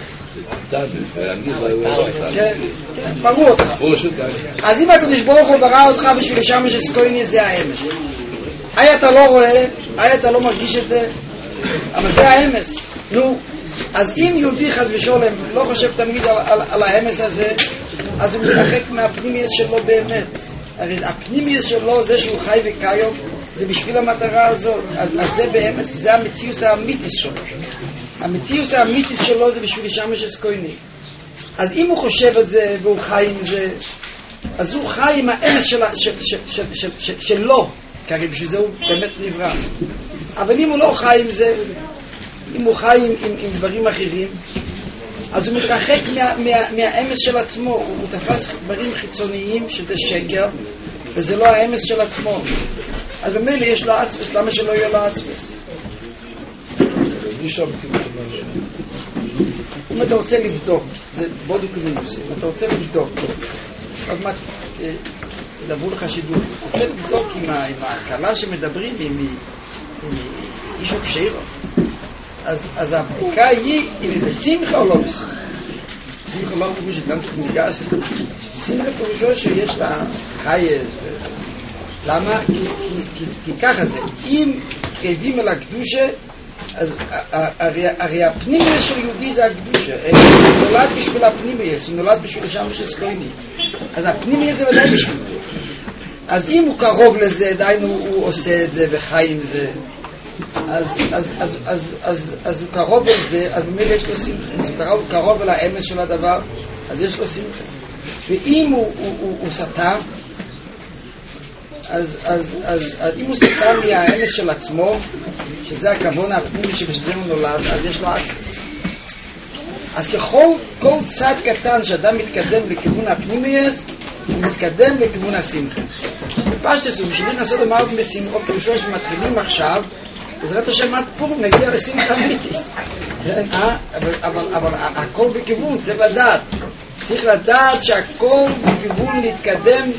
כן, ברור אותך. אז אם הקדוש ברוך הוא ברא אותך בשביל לשמש אסקויני זה האמס. היי אתה לא רואה, היי אתה לא מרגיש את זה, אבל זה האמס. נו, אז אם יהודי חס ושולם לא חושב תמיד על, על, על האמס הזה, אז הוא מתרחק מהפנימיות שלו באמת. הרי הפנימיות שלו, זה שהוא חי וקיום, זה בשביל המטרה הזאת. אז, אז זה באמס, זה המציאות האמיתית שלו. המציאות האמיתית שלו זה בשביל לשמש אסקויני. אז אם הוא חושב את זה והוא חי עם זה, אז הוא חי עם האמס של, של, של, של, של, של, שלו. כי הרי בשביל זה הוא באמת נברא. אבל אם הוא לא חי עם זה, אם הוא חי עם, עם, עם דברים אחרים, אז הוא מתרחק מה, מה, מהאמס של עצמו. הוא תפס דברים חיצוניים שזה שקר, וזה לא האמס של עצמו. אז במילא יש לו עצמס, למה שלא יהיה לו עצמס? אם אתה רוצה לבדוק, זה בודוק ומנוסה, אם אתה רוצה לבדוק, עוד מעט דברו לך שידור, אתה רוצה לבדוק עם ההקלה שמדברים, עם איש או קשירו, אז הבדיקה היא אם היא בשמחה או לא בשמחה. שמחה לא פירושת, גם צריך ניגש. שמחה פירושו שיש לה חייס. למה? כי ככה זה. אם קרבים אל הקדושה, אז הרי הפנימיה של יהודי זה הקדושה. הוא נולד בשביל הפנימיה, הוא נולד בשביל לשמש אסקויני. אז הפנימיה זה ודאי בשביל זה. אז אם הוא קרוב לזה, דיינו הוא עושה את זה וחי עם זה. אז, אז, אז, אז, אז, אז הוא קרוב אל זה, אז במילא יש לו שמחה. הוא קרוב, קרוב אל האמס של הדבר, אז יש לו שמחה. ואם הוא, הוא, הוא, הוא סתם, אז, אז, אז, אז אם הוא סתם מהאמס של עצמו, שזה הכוון הפנימי שבשביל הוא נולד, אז יש לו עצמס. אז ככל כל צד קטן שאדם מתקדם לכיוון הפנימייס, הוא מתקדם לכיוון השמחה. בפשטס הוא בשביל לנסות לומר בשמחה, פירושו שמתחילים עכשיו, בעזרת השם עד פורים נגיע לשמחה אמיתיס. אבל הכל בכיוון, צריך לדעת. צריך לדעת שהכל בכיוון להתקדם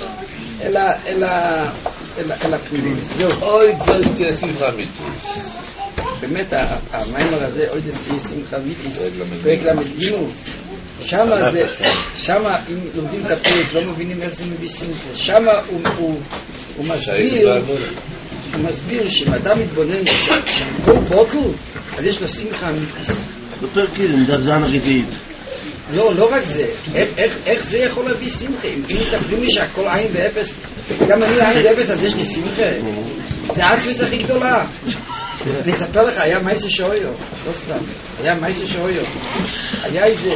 אל הפנימיים. זהו. אוי, זה תהיה שמחה אמיתיס. באמת, המיימר הזה, אוי, זה תהיה שמחה אמיתיס. פרק למדינו. שמה זה, שמה אם לומדים את הפרק, לא מבינים איך זה מביא שמחה. שמה הוא הוא מסביר, הוא מסביר שאם אדם מתבונן כל בוקר, אז יש לו שמחה אמיתית. בפרקיזם, דף זן הרביעית. לא, לא רק זה. איך, איך זה יכול להביא שמחה? אם מסתכלים לי שהכל עין ואפס, גם אני עין ואפס, אז יש לי שמחה. זה העצמס הכי גדולה. אני אספר לך, היה מייסה שאויו, לא סתם. היה מייסה שאויו. היה איזה...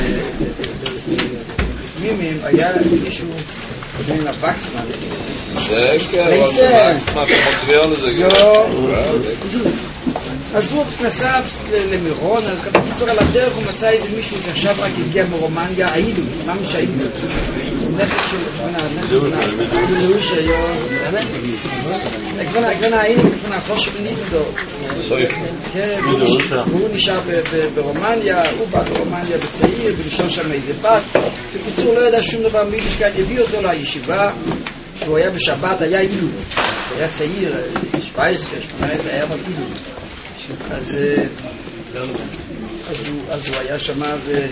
מימים, היה מישהו בין הווקסמן. זה כן, אבל זה ווקסמן שמוטריאל לזה גם. אז הוא נסע למירון, אז כתוב בצורה על הדרך הוא מצא איזה מישהו שעכשיו רק הגיע מרומניה, האילו, ממש האילו. נפש של... לואיש היום. הגוונה האילו, כפונה החוש בניתו. כן, הוא נשאר ברומניה, הוא בא ברומניה בצעיר, ונשאר שם איזה בת. בקיצור, לא ידע שום דבר מיידישקייט, הביא אותו לישיבה, הוא היה בשבת, היה אילו. הוא היה צעיר, שבע עשרה, שמונה עשרה, היה אבל אילו. אז אז הוא היה שם ו...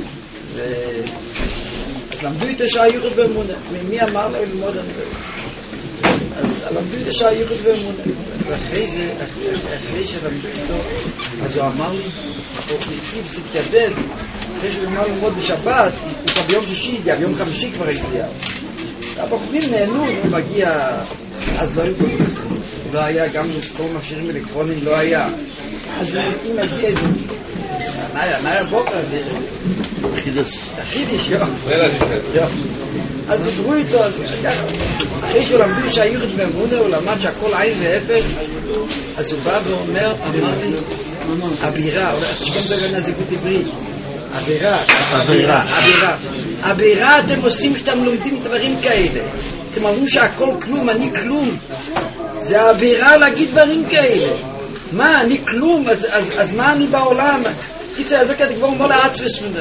אז למדו איתו שעה ייחוד ואמונה. מי אמר לו ללמוד? אני לא יודע. אז למדו איתו שעה ייחוד ואמונה. ואחרי זה, אחרי שלמדו איתו, אז הוא אמר לי, הוא נתיב, זה תתאבד. אחרי שהוא אמר ללמוד בשבת, הוא כבר ביום שישי הגיע, ביום חמישי כבר הגיע. הבחורים נהנו, הוא מגיע, אז לא היו כל כך. לא היה, גם כל מכשירים אלקטרונים לא היה. אז אם הגיע איזה... נאיה, נאיה בוקר זה... חידש. חידש, יו. אז דיברו איתו, אז אחרי שהוא למדו שהייחוד ואמונה, הוא למד שהכל עין ואפס, אז הוא בא ואומר, אמר לי, הבירה, שגם זה גם נזיקות עברית. הבירה, הבירה, הבירה. הבירה אתם עושים שאתם לומדים דברים כאלה. אתם אמרו שהכל כלום, אני כלום. זה הבירה להגיד דברים כאלה. מה, אני כלום, אז, אז, אז מה אני בעולם? קיצר, אז אוקיי, כבר אומר לעצמס מודה.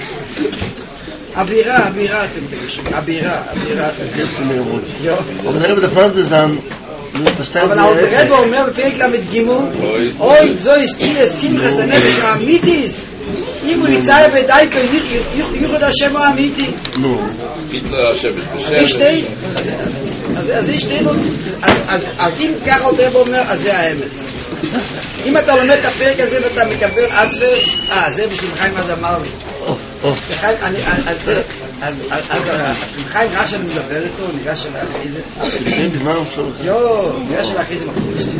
הבירה, הבירה אתם תגישים. הבירה, הבירה אתם תגישים. אבל זה בדפנות בזן, אבל הרב אומר בפרק למד גימו, אוי, זו הסתיר שמחה זה נפש האמיתיס. אם הוא יצא בדייקו, ייחוד השם האמיתי. נו. היטלר השם בשם. ישתי. אז ישתי לו. אז אם ככה הרב אומר, אז זה האמת. אם אתה לומד את הפרק הזה ואתה מקבל עצבס, אה, זה בשביל חיים אז אמר לי. אז חיים ראה שאני מדבר איתו, ניגש אליי אחרי זה. יו, ניגש אליי אחרי זה.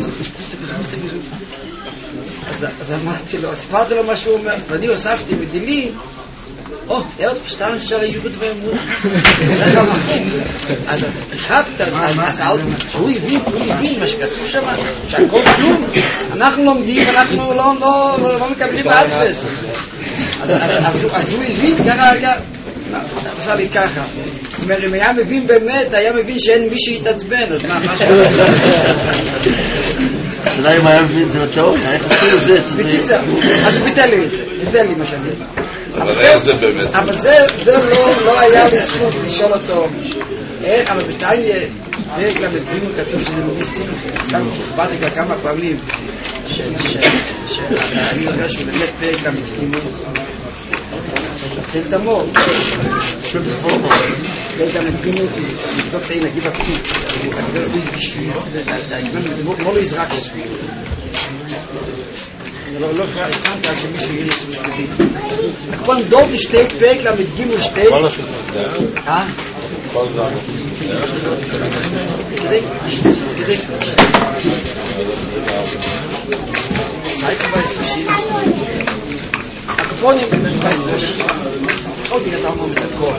אז אמרתי לו, הספרתי לו מה שהוא אומר, ואני הוספתי בדילי, או, יאות, פשטן שער ייחוד ואמונה. איך אמרתי? אז התחבת, אז הוא הבין, הוא הבין מה שכתוב שם, שהכל כלום. אנחנו לומדים, אנחנו לא מקבלים בעצבס. אז הוא הבין, ככה, ככה, עשה לי ככה. זאת אומרת, אם היה מבין באמת, היה מבין שאין מי שיתעצבן, אז מה, מה שכתוב? אולי אם היה מבין זה בתיאוריה, איך עשו את זה? בקיצר, אז הוא ביטל לי את זה, ביטל לי מה שאני אומר. אבל איך זה באמת? אבל זה לא היה לי זכות לשאול אותו איך, אבל בינתיים פרק למדבינו כתוב שזה מביא שמחה. סתם הסברתי כבר כמה פעמים שאני יודע שהוא באמת פרק למדבינו תציל את המור פרק למדבינו לבזוק את נגיב הפתות הגבר לא יזגישו כמו לא יזרק שספיר לא הסכמת עד שמישהו יהיה סביבי כבר דוב לשתי פרק למדגים ולשתי כל השופט אה? כל זה כדי כדי סייפה בעשרשים הקופונים בעשרשים עוד יהיה אתה אומר את הכל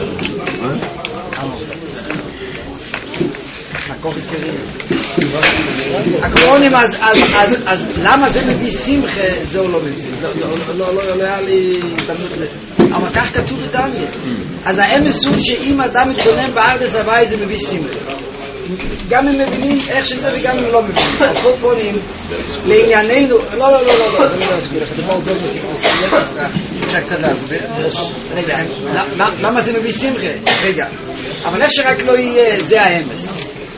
הכל עיקרי הקופונים אז למה זה מביא שמחה זה הוא לא מביא לא היה לי אבל כך כתוב בדניה אז האמס הוא שאם אדם מתבונן בארדס הוואי זה מביא שמחה גם הם מבינים איך שזה וגם הם לא מבינים הקופונים לענייננו לא לא לא לא אני לא אסביר לך דבר זאת מסיפור אפשר קצת להסביר רגע למה זה מביא שמחה רגע אבל איך שרק לא יהיה זה האמס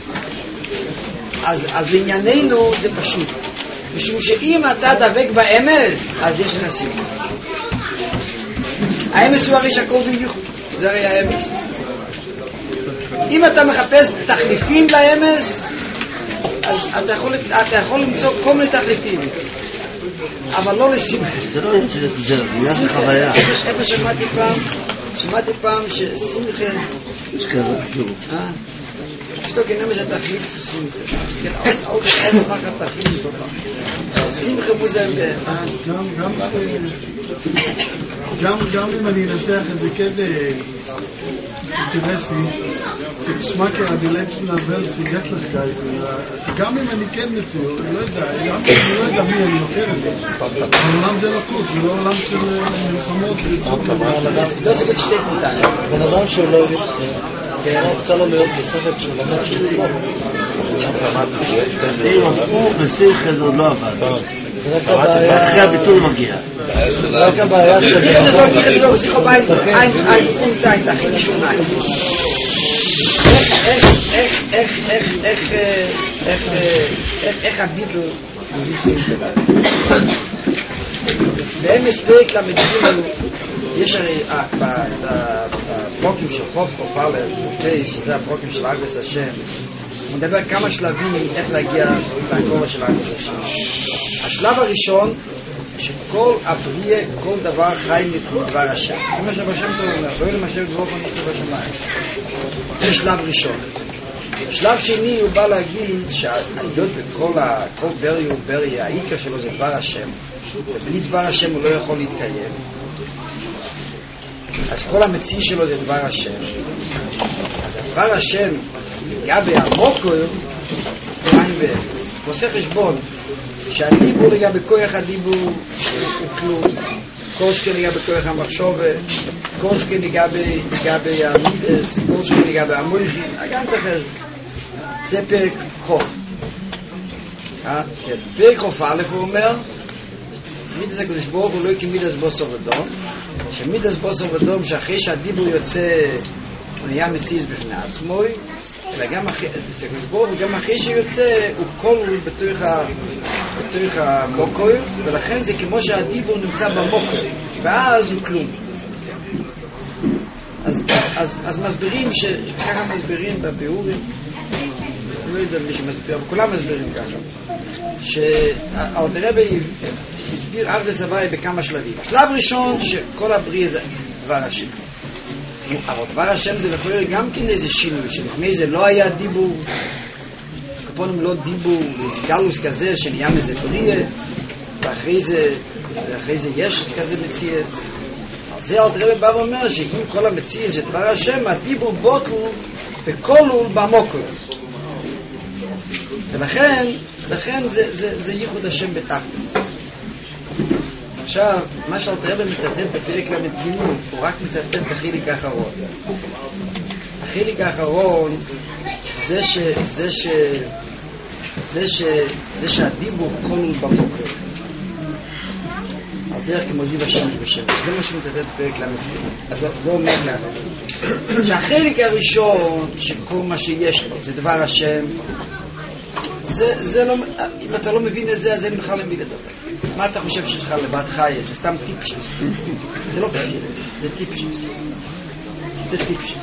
אז, אז לענייננו זה פשוט משום שאם אתה דבק באמס אז יש נשים האמס הוא הרי שהכל בייחוד זה הרי האמס אם אתה מחפש תחליפים לאמס, אז אתה יכול, אתה יכול למצוא כל מיני תחליפים, אבל לא לשמחה. זה לא עניין של הסבר, זה עניין של חוויה. איפה שמעתי פעם, שמעתי פעם ששמחה... יש כזה כתוב. אה? שתוק אינם זה תחליף של שמחה. כן, עוד אין לך תחליף אותו. שמחה מוזר ב... גם אם אני אנסח את זה כדי... אינטרסי, תשמע כהדילקשן הוולט שגטלכקייט, גם אם אני כן מצור, אני לא יודע, אני לא יודע מי אני לוקר את זה. העולם זה לא חוץ, זה לא עולם של מלחמות. לא סגת שתי תמותן. בן אדם שהוא לא יבין, זה רוצה לו להיות בסרט של באמת של חוק. הוא בשמחה זה עוד לא עבד. זה רק הבעיה... אחרי הביטול מגיע. זה רק הבעיה של... תראה את זאת, תראה את זאת, שיחו בית, אין, אין, פונט אין, תכי נשום אין. איך, איך, איך, איך, איך, איך, איך, איך הביטל והם מספיק למדינים, יש הרי בפרוקים של חוף חופלר, שזה הפרוקים של אגרס השם, הוא מדבר כמה שלבים איך להגיע לגובה של אגרס השם. השלב הראשון, שכל הבריאה, כל דבר חי מדבר השם. זה מה שבשם טוב אומר, בואי למשל דבור פה נצטרך בשמיים. זה שלב ראשון. שלב שני הוא בא להגיד שהעדות בכל כל ברי וברי, העיקר שלו זה דבר השם. ובלי דבר השם הוא לא יכול להתקיים. אז כל המציא שלו זה דבר השם. אז דבר השם, לגבי המוקר, ועושה חשבון, שהדיבור לגבי כוח הדיבור הוא כלום, כל שכן לגבי כוח המחשוב, כל שכן לגבי המידס, כל שכן לגבי המויכים, גם צריך חשבון. זה פרק חוף. פרק חוף א' הוא אומר, מידס הקדוש ברוך הוא לא כמידס בוסר ודום, שמידס בוסר ודום שאחרי שהדיבור יוצא הוא נהיה מציז בפני עצמו, אלא גם אחרי, הקדוש ברוך הוא גם אחרי שיוצא הוא כלול בתוך המוקר, ולכן זה כמו שהדיבור נמצא במוקר, ואז הוא כלום. אז, אז, אז מסבירים, ככה מסבירים בביאורים, אני לא יודע מי שמסביר, אבל כולם מסבירים ככה, שאלתר רבי הסביר ארדס הוואי בכמה שלבים. שלב ראשון שכל הבריא זה דבר השם. אבל דבר השם זה יכול להיות גם כן איזה שינוי, שלפני זה לא היה דיבור, כפונים לא דיבור, איזה גלוס כזה שנהיה מזה בריא, ואחרי זה, ואחרי זה יש כזה מציאס. זה אלתר רבי בא ואומר שאם כל המציאס זה דבר השם, הדיבור בוטל וכלול במוקר. ולכן, לכן זה, זה, זה ייחוד השם בתכלס. עכשיו, מה שאלתר רבי מצטט בפרק למד ג' הוא רק מצטט בחלק האחרון. החלק האחרון זה ש... זה ש... זה ש... זה שהדיבור כלול במוקר. על דרך כמו זיו השם בשם. זה מה שמצטט בפרק למד ג'. אז זה אומר לנו. שהחלק הראשון שכל מה שיש לו זה דבר השם, זה, זה לא, אם אתה לא מבין את זה, אז אין בכלל למי לדבר. מה אתה חושב שיש לך לבד חי? זה סתם טיפשס. זה לא קשור, זה טיפשס. זה טיפשס.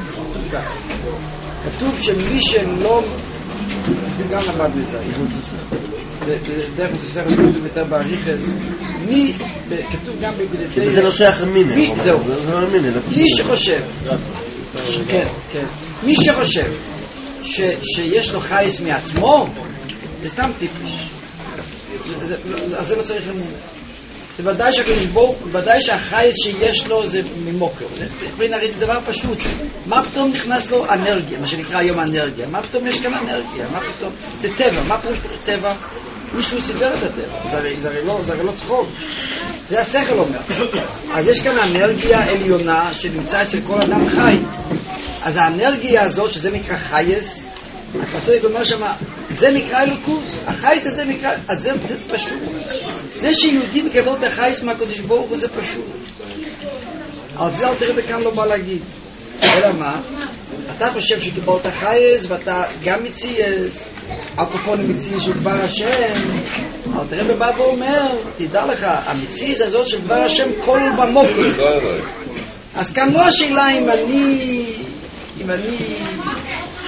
כתוב שמי שלא, גם למדנו את זה, דרך מוססך כתוב יותר בעריכס, מי, כתוב גם בגדתי, זה לא שייך למיני. זהו, מי שחושב, כן, כן, מי שחושב, ש, שיש לו חייס מעצמו, זה סתם טיפש. זה, אז זה לא צריך למון. זה ודאי שהקדוש ברוך הוא, ודאי שהחייס שיש לו זה ממוקר. זה, הרי זה דבר פשוט. מה פתאום נכנס לו אנרגיה, מה שנקרא היום אנרגיה? מה פתאום יש כאן אנרגיה? מה פתאום? זה טבע. מה פתאום יש פה טבע? מישהו סידר את הטבע. זה הרי, זה הרי לא, זה הרי לא צחוק. זה השכל אומר. אז יש כאן אנרגיה עליונה שנמצא אצל כל אדם חי. אז האנרגיה הזאת, שזה נקרא חייס, הפסוק אומר שמה, זה נקרא אלוקוס, החייס הזה נקרא, אז זה, זה פשוט. זה שיהודי מקבל את החייס מהקדוש ברוך הוא זה פשוט. על זה אל תראה בכאן לא בא להגיד. אלא מה? אתה חושב שקיבלת חייס ואתה גם מציאס, הקופון מציאס של דבר השם, אל תראה בבא ואומר, תדע לך, המציאס הזאת של דבר השם כל במוקר. אז כאן לא השאלה אם אני... אם אני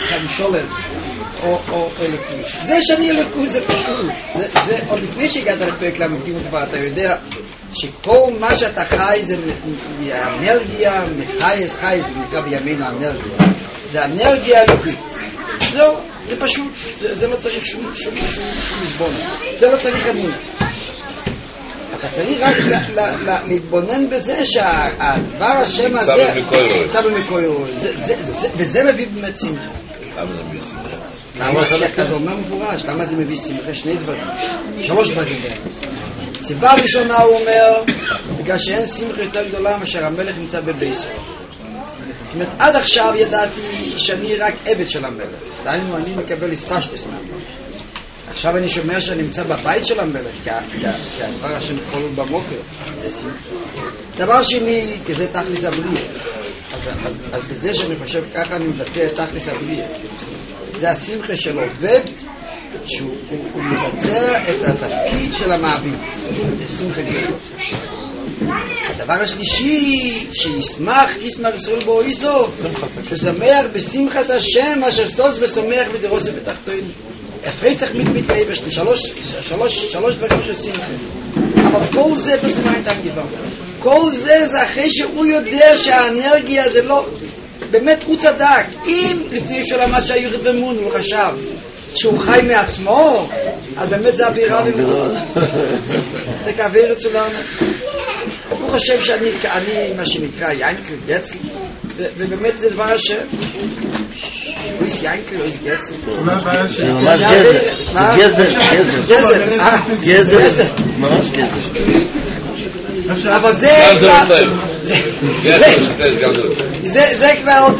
חיים שולם, או, או אלוקוש. זה שאני אלוקוש זה פשוט. זה, זה עוד לפני שהגעת לפרק למקדים כבר, אתה יודע שכל מה שאתה חי זה האנרגיה, מחייס חייס, זה נקרא בימינו האנרגיה. זה אנרגיה אלוקית. זהו, זה פשוט, זה, זה לא צריך שום, שום, שום, שום מסבון. זה לא צריך אמונה. אתה צריך רק ל, ל, ל, להתבונן בזה שהדבר השם הזה נמצא במקורו. וזה מביא באמת שמחה. למה זה מביא שמחה? כי אתה אומר מפורש, למה זה מביא שמחה? שני דברים. שלוש דברים. סיבה ראשונה הוא אומר, בגלל שאין שמחה יותר גדולה מאשר המלך נמצא בבייסו. זאת אומרת, עד עכשיו ידעתי שאני רק עבד של המלך. דהיינו, אני מקבל הספשטס מהמלך. עכשיו אני שומע שאני נמצא בבית של המלך, כי הדבר השם כלול במוקר. זה שמחה. דבר שני, כי זה תכלס הבריאה. אז בזה שאני חושב ככה אני מבצע את תכלס הבריאה. זה השמחה של עובד, שהוא מבצע את התפקיד של המעביד. זה שמחה גדול. הדבר השלישי, שישמח, ישמח ישראל בו איסוף, ששמח בשמחת השם, אשר סוס ושמח בדרוס ובתחתון. הפריצח מתמתאי בשתי, שלוש, שלוש, שלוש דברים של שמחה. אבל כל זה בזמן תנגיבה. כל זה זה אחרי שהוא יודע שהאנרגיה זה לא, באמת הוא צדק. אם לפני שהוא למד שהיוחד במון הוא חשב שהוא חי מעצמו, אז באמת זה אווירה למות. זה כאוויר אצלנו. הוא חושב שאני, אני, מה שנקרא, יינקל, גצל, ובאמת זה דבר השם. הוא יש יינקל, הוא יש גצל. זה ממש גזר. זה גזר, גזר. גזר. גזר. ממש גזר. אבל זה זה כבר עוד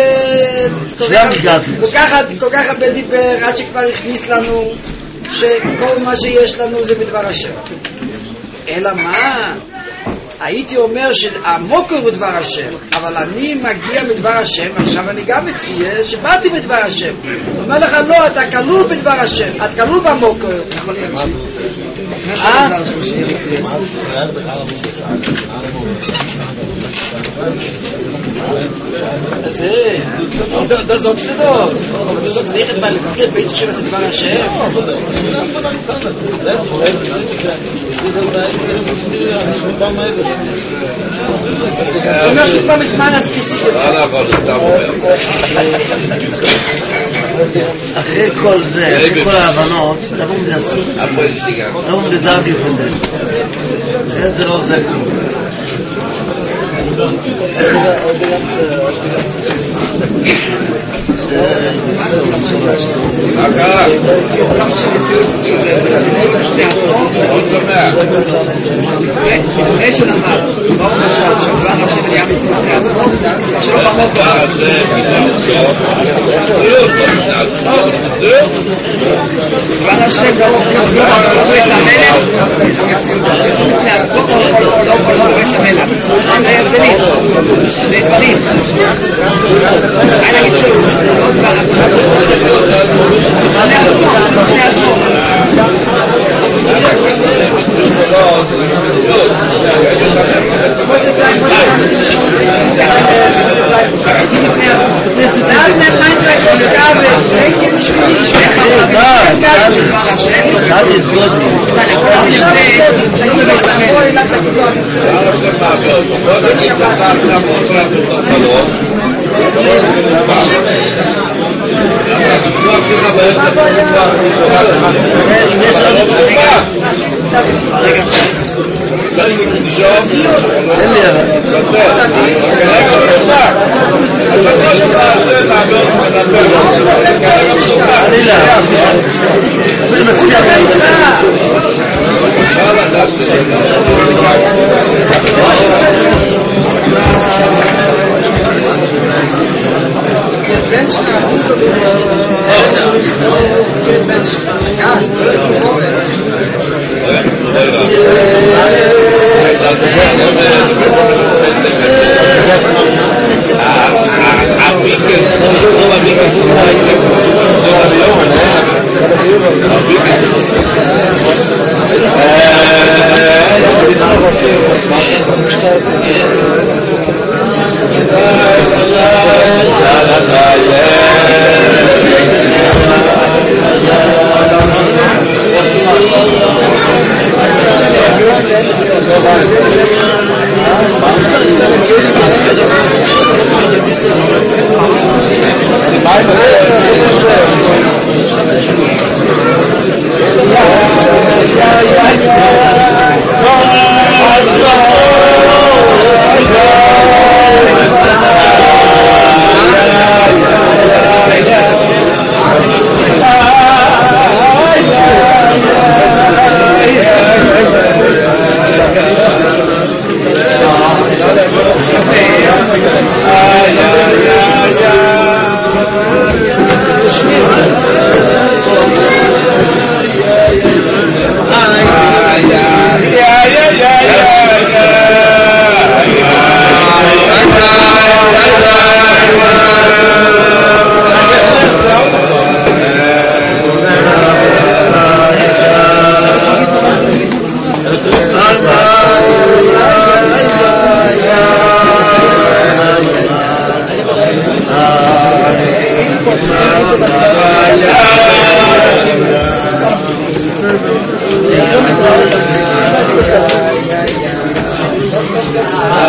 כל כך הרבה דיבר עד שכבר הכניס לנו שכל מה שיש לנו זה בדבר השם. אלא מה? הייתי אומר שהמוקר הוא דבר השם, אבל אני מגיע מדבר השם, עכשיו אני גם מציע שבאתי מדבר השם. זאת אומרת לך, לא, אתה כלול בדבר השם, את כלול במוקר. אה? Das sagst du das. Aber du sagst nicht, weil du nicht weißt, was das war Hashem. Du machst schon mal mit meiner Skizze. לא, אבל זה סתם אומר. אחרי כל זה, אחרי כל ההבנות, תראו זה עשו. תראו זה דרגי פנדל. לכן זה לא עוזר כלום. מה קרה? עוד דומע. יש עולמה, ברוך השם, שבא השם היה מצוות מעצמו, שלא פחות אה, זה מצוות. שבא השם ברוך לא ברוך את המלך, מצוות מעצמו, לא ברוך את המלך. זה הבדלים, זה דברים. אני אגיד שוב, עוד דבר. זה עצמו, זה עצמו. Thank you. Yeah.